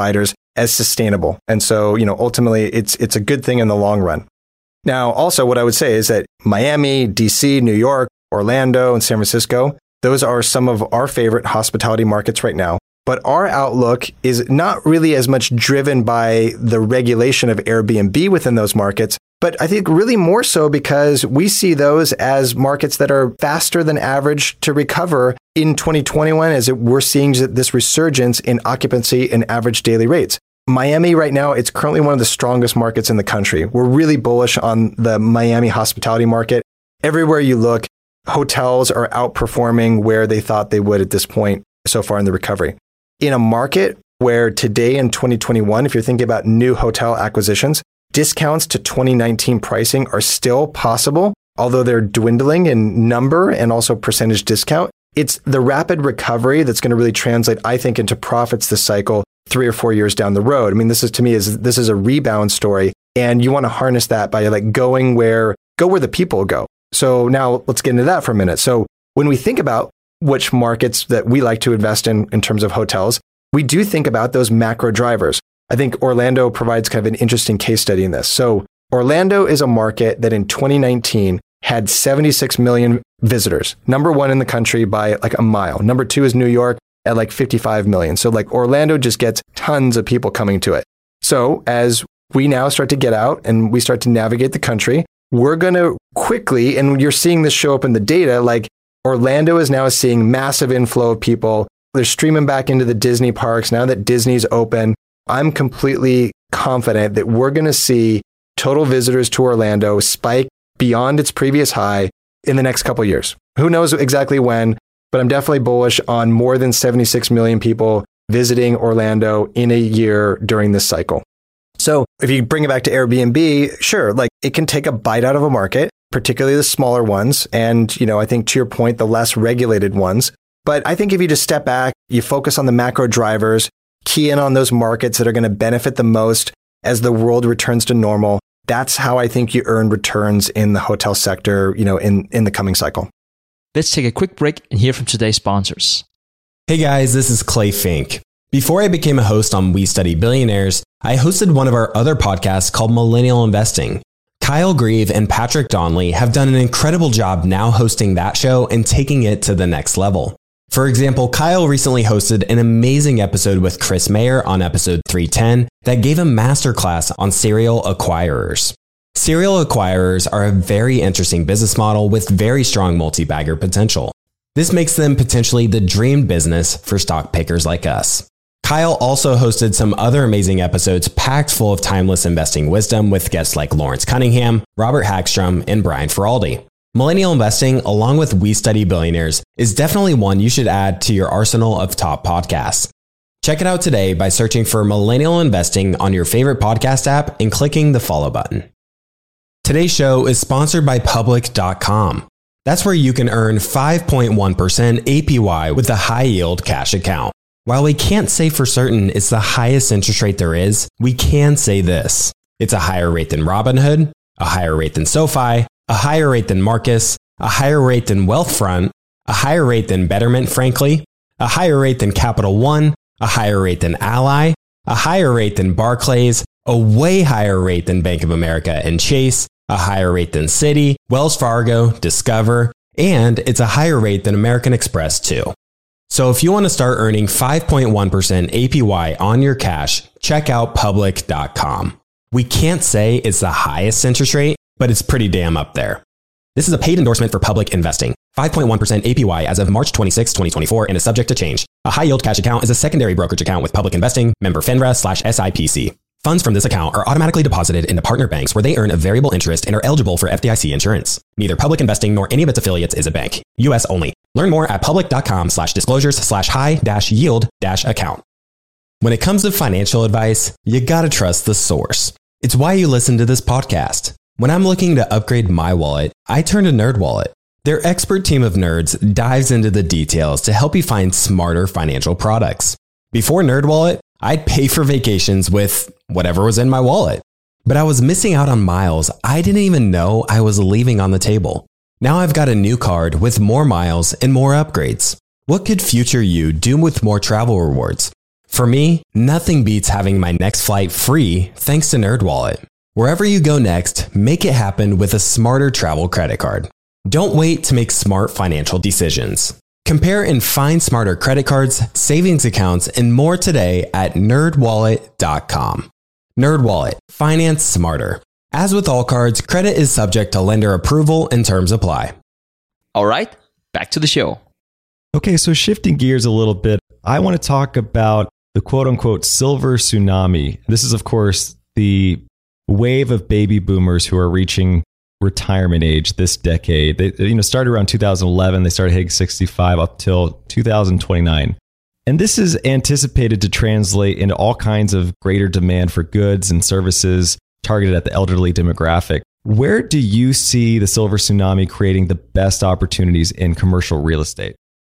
as sustainable. And so, ultimately it's a good thing in the long run. Now, also what I would say is that Miami, DC, New York, Orlando, and San Francisco, those are some of our favorite hospitality markets right now. But our outlook is not really as much driven by the regulation of Airbnb within those markets, but I think really more so because we see those as markets that are faster than average to recover in 2021 as we're seeing this resurgence in occupancy and average daily rates. Miami right now, it's currently one of the strongest markets in the country. We're really bullish on the Miami hospitality market. Everywhere you look, hotels are outperforming where they thought they would at this point so far in the recovery. In a market where today in 2021, if you're thinking about new hotel acquisitions, discounts to 2019 pricing are still possible, although they're dwindling in number and also percentage discount. It's the rapid recovery that's going to really translate, I think, into profits this cycle 3 or 4 years down the road. I mean, this is a rebound story, and you want to harness that by go where the people go. So now let's get into that for a minute. So when we think about which markets that we like to invest in terms of hotels, we do think about those macro drivers. I think Orlando provides kind of an interesting case study in this. So Orlando is a market that in 2019 had 76 million visitors, number one in the country by a mile. Number two is New York at 55 million. So Orlando just gets tons of people coming to it. So as we now start to get out and we start to navigate the country, we're going to quickly, and you're seeing this show up in the data, Orlando is now seeing massive inflow of people. They're streaming back into the Disney parks. Now that Disney's open, I'm completely confident that we're going to see total visitors to Orlando spike beyond its previous high in the next couple of years. Who knows exactly when, but I'm definitely bullish on more than 76 million people visiting Orlando in a year during this cycle. So if you bring it back to Airbnb, sure, it can take a bite out of a market, particularly the smaller ones. And, I think to your point, the less regulated ones. But I think if you just step back, you focus on the macro drivers, key in on those markets that are going to benefit the most as the world returns to normal, that's how I think you earn returns in the hotel sector, in the coming cycle. Let's take a quick break and hear from today's sponsors. Hey guys, this is Clay Fink. Before I became a host on We Study Billionaires, I hosted one of our other podcasts called Millennial Investing. Kyle Grieve and Patrick Donnelly have done an incredible job now hosting that show and taking it to the next level. For example, Kyle recently hosted an amazing episode with Chris Mayer on episode 310 that gave a masterclass on serial acquirers. Serial acquirers are a very interesting business model with very strong multi-bagger potential. This makes them potentially the dream business for stock pickers like us. Kyle also hosted some other amazing episodes packed full of timeless investing wisdom with guests like Lawrence Cunningham, Robert Hagstrom, and Brian Feraldi. Millennial Investing, along with We Study Billionaires, is definitely one you should add to your arsenal of top podcasts. Check it out today by searching for Millennial Investing on your favorite podcast app and clicking the follow button. Today's show is sponsored by Public.com. That's where you can earn 5.1% APY with a high-yield cash account. While we can't say for certain it's the highest interest rate there is, we can say this. It's a higher rate than Robinhood, a higher rate than SoFi, a higher rate than Marcus, a higher rate than Wealthfront, a higher rate than Betterment, frankly, a higher rate than Capital One, a higher rate than Ally, a higher rate than Barclays, a way higher rate than Bank of America and Chase, a higher rate than Citi, Wells Fargo, Discover, and it's a higher rate than American Express too. So if you want to start earning 5.1% APY on your cash, check out Public.com. We can't say it's the highest interest rate, but it's pretty damn up there. This is a paid endorsement for Public Investing. 5.1% APY as of March 26, 2024 and is subject to change. A high-yield cash account is a secondary brokerage account with Public Investing, member FINRA/SIPC. Funds from this account are automatically deposited into partner banks where they earn a variable interest and are eligible for FDIC insurance. Neither Public Investing nor any of its affiliates is a bank. U.S. only. Learn more at public.com/disclosures/high-yield-account. When it comes to financial advice, you gotta trust the source. It's why you listen to this podcast. When I'm looking to upgrade my wallet, I turn to NerdWallet. Their expert team of nerds dives into the details to help you find smarter financial products. Before NerdWallet, I'd pay for vacations with whatever was in my wallet. But I was missing out on miles I didn't even know I was leaving on the table. Now I've got a new card with more miles and more upgrades. What could future you do with more travel rewards? For me, nothing beats having my next flight free thanks to NerdWallet. Wherever you go next, make it happen with a smarter travel credit card. Don't wait to make smart financial decisions. Compare and find smarter credit cards, savings accounts, and more today at nerdwallet.com. NerdWallet. Finance smarter. As with all cards, credit is subject to lender approval and terms apply. All right, back to the show. Okay, so shifting gears a little bit, I want to talk about the quote-unquote silver tsunami. This is, of course, the wave of baby boomers who are reaching retirement age this decade. They started around 2011. They started hitting 65 up till 2029. And this is anticipated to translate into all kinds of greater demand for goods and services targeted at the elderly demographic. Where do you see the silver tsunami creating the best opportunities in commercial real estate?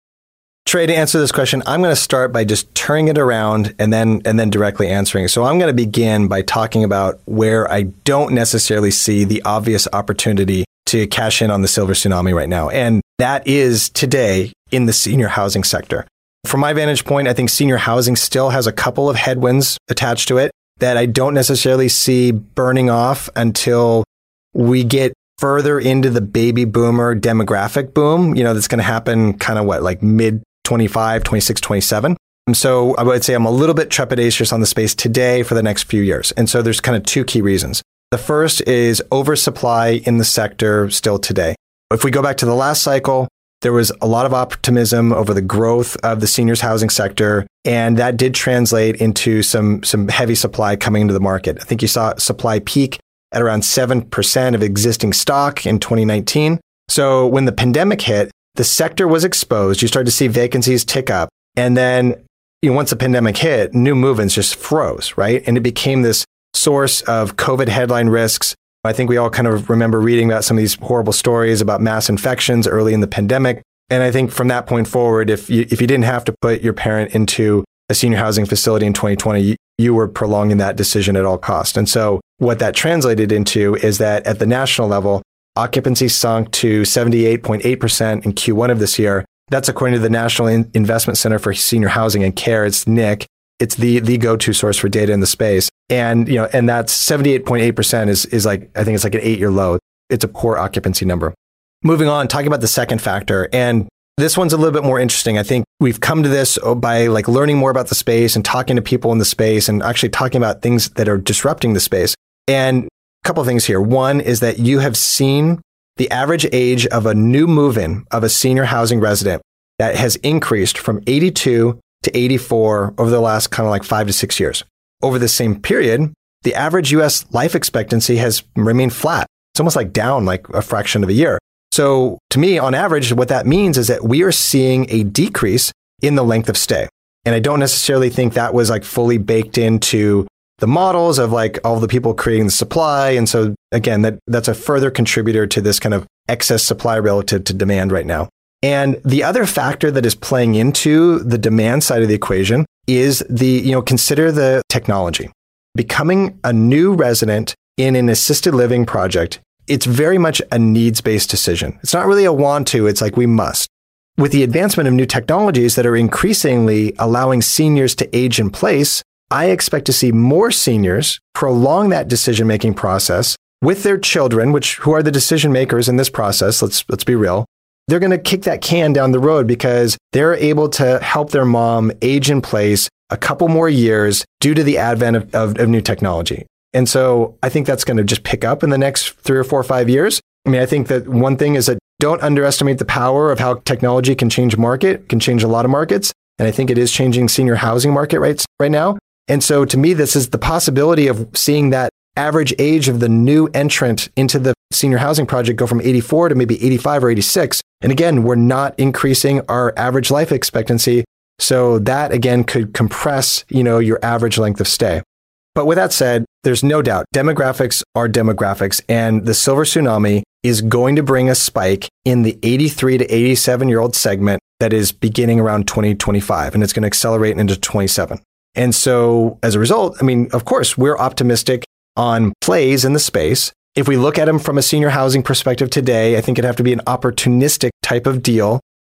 Trey, to answer this question, I'm going to start by just turning it around and then directly answering. So I'm going to begin by talking about where I don't necessarily see the obvious opportunity to cash in on the silver tsunami right now. And that is today in the senior housing sector. From my vantage point, I think senior housing still has a couple of headwinds attached to it that I don't necessarily see burning off until we get further into the baby boomer demographic boom, that's going to happen kind of like mid 25, 26, 27. And so I would say I'm a little bit trepidatious on the space today for the next few years. And so there's kind of two key reasons. The first is oversupply in the sector still today. If we go back to the last cycle, there was a lot of optimism over the growth of the seniors housing sector, and that did translate into some heavy supply coming into the market. I think you saw supply peak at around 7% of existing stock in 2019. So when the pandemic hit, the sector was exposed. You started to see vacancies tick up. And then once the pandemic hit, new move-ins just froze, right? And it became this source of COVID headline risks. I think we all kind of remember reading about some of these horrible stories about mass infections early in the pandemic. And I think from that point forward, if you didn't have to put your parent into a senior housing facility in 2020, you were prolonging that decision at all costs. And so what that translated into is that at the national level, occupancy sunk to 78.8% in Q1 of this year. That's according to the National Investment Center for Senior Housing and Care. It's NIC. It's the go-to source for data in the space. And, and that's 78.8% is like, I think it's like an 8-year low. It's a poor occupancy number. Moving on, talking about the second factor. And this one's a little bit more interesting. I think we've come to this by like learning more about the space and talking to people in the space and actually talking about things that are disrupting the space. And a couple of things here. One is that you have seen the average age of a new move-in of a senior housing resident that has increased from 82 to 84 over the last kind of like 5 to 6 years. Over the same period, the average US life expectancy has remained flat. It's almost like down like a fraction of a year. So to me, on average, what that means is that we are seeing a decrease in the length of stay. And I don't necessarily think that was like fully baked into the models of like all the people creating the supply. And so again, that's a further contributor to this kind of excess supply relative to demand right now. And the other factor that is playing into the demand side of the equation is consider the technology. Becoming a new resident in an assisted living project, it's very much a needs-based decision. It's not really a want to, it's like we must. With the advancement of new technologies that are increasingly allowing seniors to age in place, I expect to see more seniors prolong that decision-making process with their children, who are the decision makers in this process. Let's be real. They're going to kick that can down the road because they're able to help their mom age in place a couple more years due to the advent of new technology. And so I think that's going to just pick up in the next 3 or 4 or 5 years. I mean, I think that one thing is that don't underestimate the power of how technology can change a market, can change a lot of markets. And I think it is changing senior housing market rates right now. And so to me, this is the possibility of seeing that average age of the new entrant into the senior housing project go from 84 to maybe 85 or 86. And again, we're not increasing our average life expectancy. So that again could compress, your average length of stay. But with that said, there's no doubt demographics are demographics, and the silver tsunami is going to bring a spike in the 83 to 87-year-old segment that is beginning around 2025, and it's going to accelerate into 27. And so as a result, of course, we're optimistic on plays in the space. If we look at them from a senior housing perspective today, I think it'd have to be an opportunistic type of deal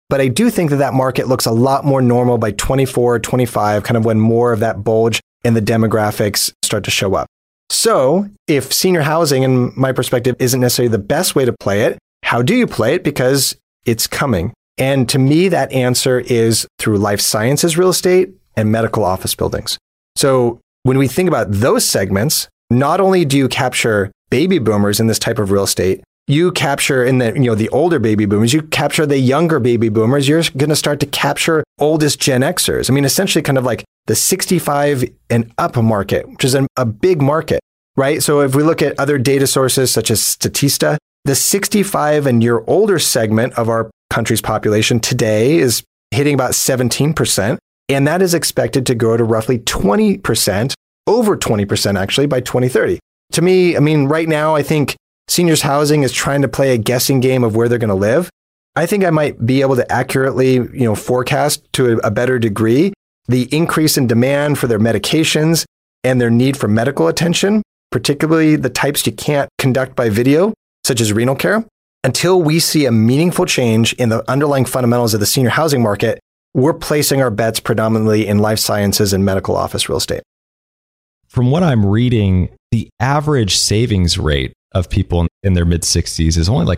But I do think that that market looks a lot more normal by 24, 25, kind of when more of that bulge in the demographics start to show up. So if senior housing, in my perspective, isn't necessarily the best way to play it, how do you play it? Because it's coming. And to me, that answer is through life sciences real estate and medical office buildings. So when we think about those segments, not only do you capture baby boomers in this type of real estate, you capture in the older baby boomers, you capture the younger baby boomers, you're going to start to capture oldest Gen Xers. I mean, essentially kind of like the 65 and up market, which is a big market, right? So if we look at other data sources such as Statista, the 65 and year older segment of our country's population today is hitting about 17%. And that is expected to grow to roughly 20%, over 20% actually by 2030. To me, I mean, right now, I think seniors housing is trying to play a guessing game of where they're going to live. I think I might be able to accurately, forecast to a better degree the increase in demand for their medications and their need for medical attention, particularly the types you can't conduct by video, such as renal care. Until we see a meaningful change in the underlying fundamentals of the senior housing market, we're placing our bets predominantly in life sciences and medical office real estate. From what I'm reading, the average savings rate of people in their mid-60s is only like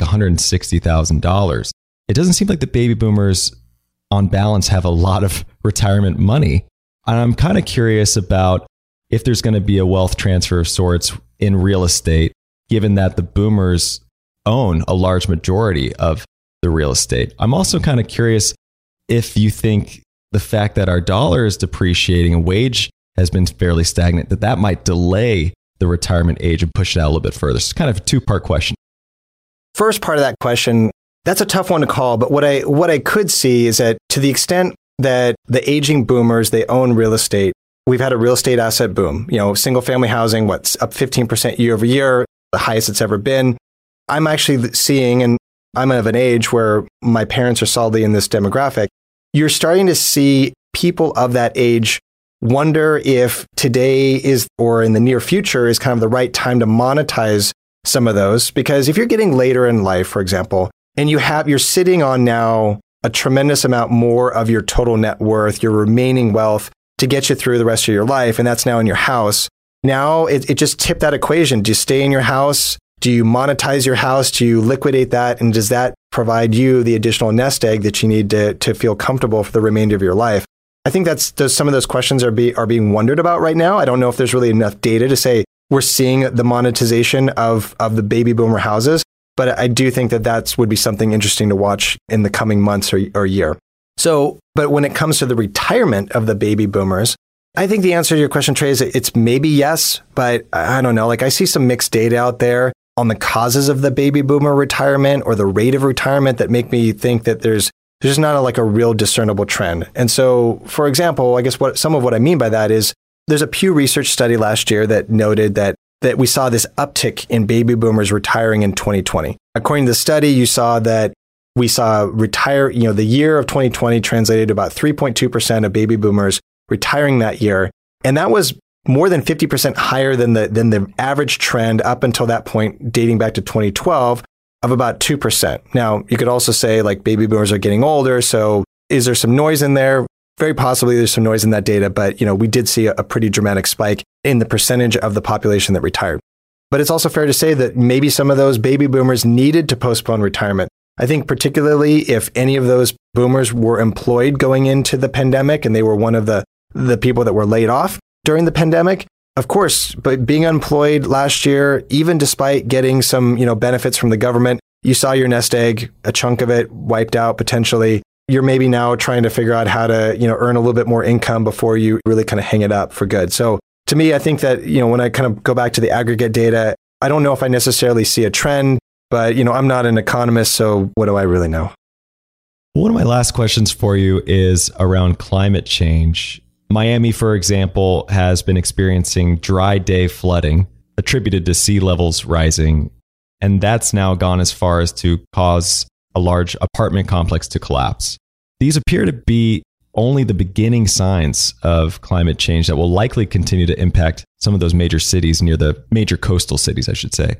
$160,000. It doesn't seem like the baby boomers, on balance, have a lot of retirement money. And I'm kind of curious about if there's going to be a wealth transfer of sorts in real estate, given that the boomers own a large majority of the real estate. I'm also kind of curious if you think the fact that our dollar is depreciating and wage has been fairly stagnant, that might delay the retirement age and push it out a little bit further. It's kind of a two-part question. First part of that question, that's a tough one to call. But what I could see is that to the extent that the aging boomers, they own real estate, we've had a real estate asset boom. Single family housing, what's up 15% year over year, the highest it's ever been. I'm actually seeing, and I'm of an age where my parents are solidly in this demographic, you're starting to see people of that age wonder if today is, or in the near future, is kind of the right time to monetize some of those. Because if you're getting later in life, for example, and you're sitting on now a tremendous amount more of your total net worth, your remaining wealth to get you through the rest of your life, and that's now in your house. Now it just tipped that equation. Do you stay in your house? Do you monetize your house? Do you liquidate that? And does that provide you the additional nest egg that you need to feel comfortable for the remainder of your life? I think some of those questions are being wondered about right now. I don't know if there's really enough data to say we're seeing the monetization of the baby boomer houses, but I do think that would be something interesting to watch in the coming months or year. So, but when it comes to the retirement of the baby boomers, I think the answer to your question, Trey, is it's maybe yes, but I don't know. Like I see some mixed data out there on the causes of the baby boomer retirement or the rate of retirement that make me think that there's not a real discernible trend. And so, for example, I guess some of what I mean by that is there's a Pew Research study last year that noted that we saw this uptick in baby boomers retiring in 2020. According to the study, you saw that we saw the year of 2020 translated to about 3.2% of baby boomers retiring that year. And that was more than 50% higher than the average trend up until that point, dating back to 2012. Of about 2%. Now, you could also say like baby boomers are getting older. So is there some noise in there? Very possibly there's some noise in that data, but we did see a pretty dramatic spike in the percentage of the population that retired. But it's also fair to say that maybe some of those baby boomers needed to postpone retirement. I think particularly if any of those boomers were employed going into the pandemic and they were one of the people that were laid off during the pandemic, of course, but being unemployed last year, even despite getting some, benefits from the government, you saw your nest egg, a chunk of it wiped out potentially. You're maybe now trying to figure out how to, earn a little bit more income before you really kind of hang it up for good. So to me, I think that, when I kind of go back to the aggregate data, I don't know if I necessarily see a trend, but, I'm not an economist, so what do I really know? One of my last questions for you is around climate change. Miami, for example, has been experiencing dry day flooding attributed to sea levels rising, and that's now gone as far as to cause a large apartment complex to collapse. These appear to be only the beginning signs of climate change that will likely continue to impact some of those major cities near the major coastal cities, I should say.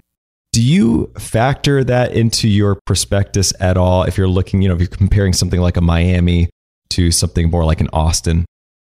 Do you factor that into your prospectus at all if you're looking, if you're comparing something like a Miami to something more like an Austin?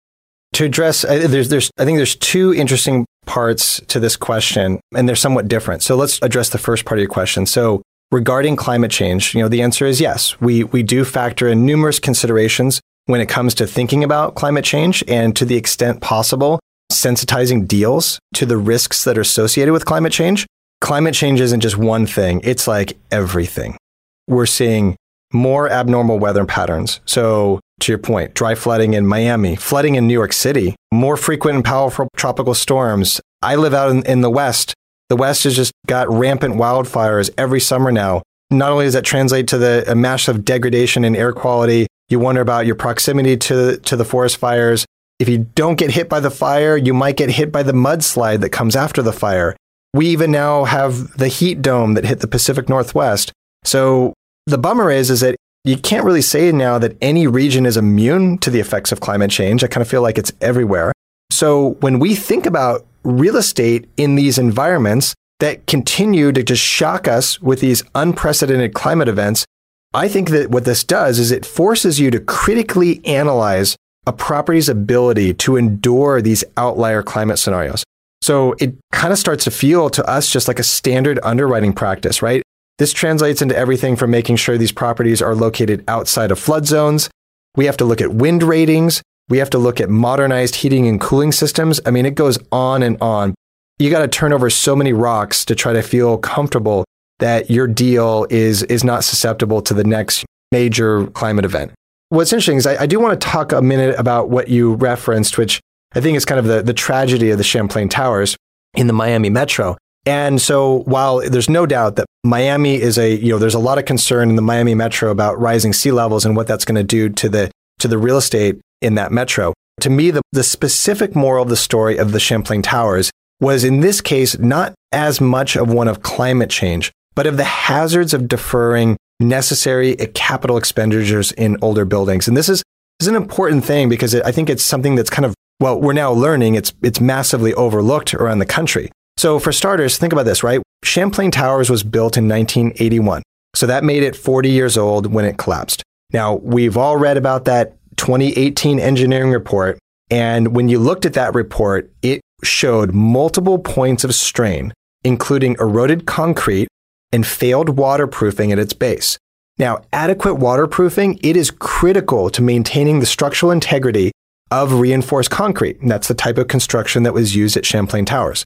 To address, I think there's two interesting parts to this question, and they're somewhat different. So let's address the first part of your question. So regarding climate change, the answer is yes. We do factor in numerous considerations when it comes to thinking about climate change, and to the extent possible, sensitizing deals to the risks that are associated with climate change. Climate change isn't just one thing. It's like everything. We're seeing more abnormal weather patterns. So to your point, dry flooding in Miami, flooding in New York City, more frequent and powerful tropical storms. I live out in the West. The West has just got rampant wildfires every summer now. Not only does that translate to a massive degradation in air quality, you wonder about your proximity to the forest fires. If you don't get hit by the fire, you might get hit by the mudslide that comes after the fire. We even now have the heat dome that hit the Pacific Northwest. So the bummer is that you can't really say now that any region is immune to the effects of climate change. I kind of feel like it's everywhere. So when we think about real estate in these environments that continue to just shock us with these unprecedented climate events, I think that what this does is it forces you to critically analyze a property's ability to endure these outlier climate scenarios. So it kind of starts to feel to us just like a standard underwriting practice, right? This translates into everything from making sure these properties are located outside of flood zones. We have to look at wind ratings. We have to look at modernized heating and cooling systems. I mean, it goes on and on. You got to turn over so many rocks to try to feel comfortable that your deal is not susceptible to the next major climate event. What's interesting is I do want to talk a minute about what you referenced, which I think is kind of the tragedy of the Champlain Towers in the Miami metro. And so while there's no doubt that Miami is there's a lot of concern in the Miami metro about rising sea levels and what that's going to do to the real estate in that metro. To me, the specific moral of the story of the Champlain Towers was in this case not as much of one of climate change, but of the hazards of deferring necessary capital expenditures in older buildings. And this is an important thing because I think it's something that's kind of, well, we're now learning it's massively overlooked around the country. So for starters, think about this, right? Champlain Towers was built in 1981. So that made it 40 years old when it collapsed. Now, we've all read about that 2018 engineering report. And when you looked at that report, it showed multiple points of strain, including eroded concrete and failed waterproofing at its base. Now, adequate waterproofing, it is critical to maintaining the structural integrity of reinforced concrete. And that's the type of construction that was used at Champlain Towers.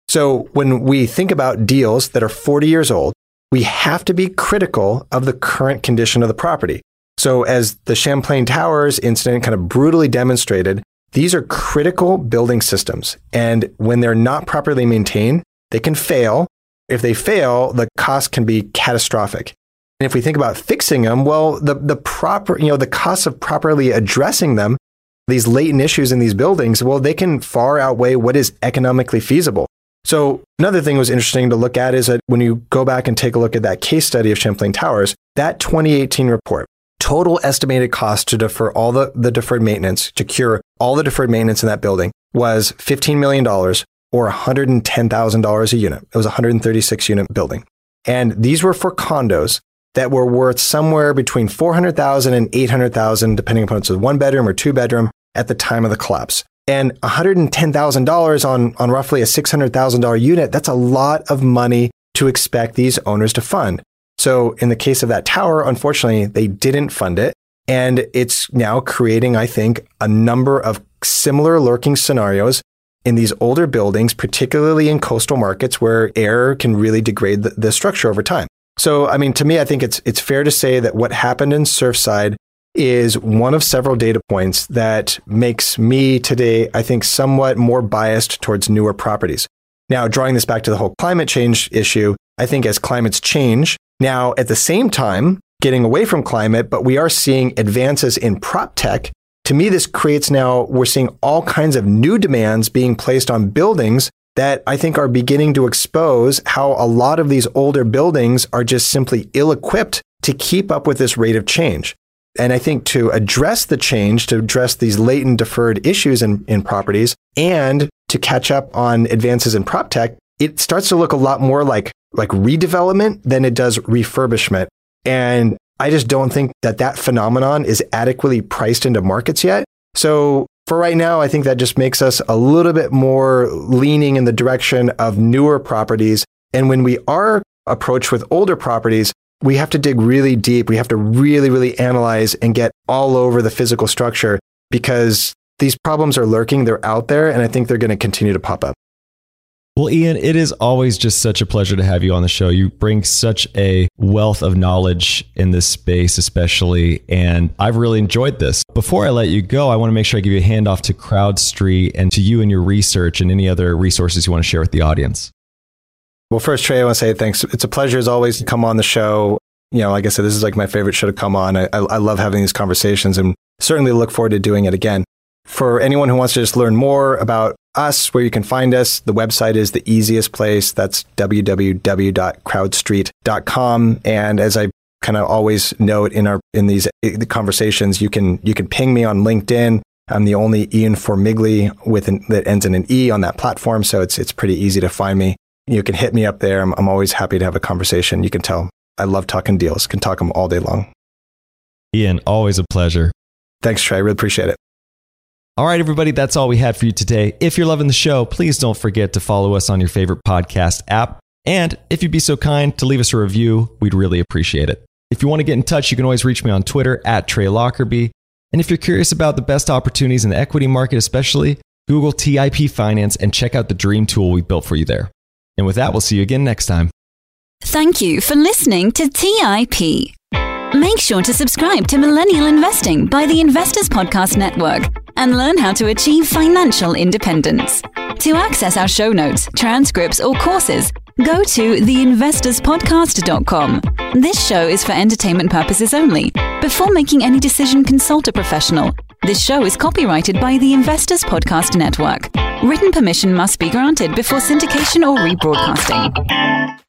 So when we think about deals that are 40 years old, we have to be critical of the current condition of the property. So as the Champlain Towers incident kind of brutally demonstrated, these are critical building systems. And when they're not properly maintained, they can fail. If they fail, the cost can be catastrophic. And if we think about fixing them, well, the cost of properly addressing them, these latent issues in these buildings, well, they can far outweigh what is economically feasible. So another thing that was interesting to look at is that when you go back and take a look at that case study of Champlain Towers, that 2018 report, total estimated cost to defer all the deferred maintenance, to cure all the deferred maintenance in that building was $15 million or $110,000 a unit. It was a 136 unit building. And these were for condos that were worth somewhere between $400,000 and $800,000, depending upon if it's a 1-bedroom or 2-bedroom at the time of the collapse. And $110,000 on roughly a $600,000 unit, that's a lot of money to expect these owners to fund. So in the case of that tower, unfortunately, they didn't fund it. And it's now creating, I think, a number of similar lurking scenarios in these older buildings, particularly in coastal markets where air can really degrade the structure over time. So, I mean, to me, I think it's fair to say that what happened in Surfside is one of several data points that makes me today, I think, somewhat more biased towards newer properties. Now, drawing this back to the whole climate change issue, I think as climates change, now at the same time, getting away from climate, but we are seeing advances in prop tech. To me, this creates now, we're seeing all kinds of new demands being placed on buildings that I think are beginning to expose how a lot of these older buildings are just simply ill-equipped to keep up with this rate of change. And I think to address the change, to address these latent deferred issues in properties, and to catch up on advances in prop tech, it starts to look a lot more like like redevelopment than it does refurbishment. And I just don't think that phenomenon is adequately priced into markets yet. So for right now, I think that just makes us a little bit more leaning in the direction of newer properties. And when we are approached with older properties, we have to dig really deep. We have to really, really analyze and get all over the physical structure because these problems are lurking. They're out there, and I think they're going to continue to pop up. Well, Ian, it is always just such a pleasure to have you on the show. You bring such a wealth of knowledge in this space, especially, and I've really enjoyed this. Before I let you go, I want to make sure I give you a handoff to CrowdStreet and to you and your research and any other resources you want to share with the audience. Well, first, Trey, I want to say thanks. It's a pleasure, as always, to come on the show. You know, like I said, this is like my favorite show to come on. I love having these conversations and certainly look forward to doing it again. For anyone who wants to just learn more about us, where you can find us, the website is the easiest place. That's www.crowdstreet.com. And as I kind of always note in these conversations, you can ping me on LinkedIn. I'm the only Ian Formigli that ends in an E on that platform, so it's pretty easy to find me. You can hit me up there. I'm always happy to have a conversation. You can tell I love talking deals. Can talk them all day long. Ian, always a pleasure. Thanks, Trey. I really appreciate it. All right, everybody, that's all we had for you today. If you're loving the show, please don't forget to follow us on your favorite podcast app. And if you'd be so kind to leave us a review, we'd really appreciate it. If you want to get in touch, you can always reach me on Twitter @Trey Lockerbie. And if you're curious about the best opportunities in the equity market, especially, Google TIP Finance and check out the dream tool we built for you there. And with that, we'll see you again next time. Thank you for listening to TIP. Make sure to subscribe to Millennial Investing by the Investors Podcast Network and learn how to achieve financial independence. To access our show notes, transcripts, or courses, go to theinvestorspodcast.com. This show is for entertainment purposes only. Before making any decision, consult a professional. This show is copyrighted by the Investors Podcast Network. Written permission must be granted before syndication or rebroadcasting.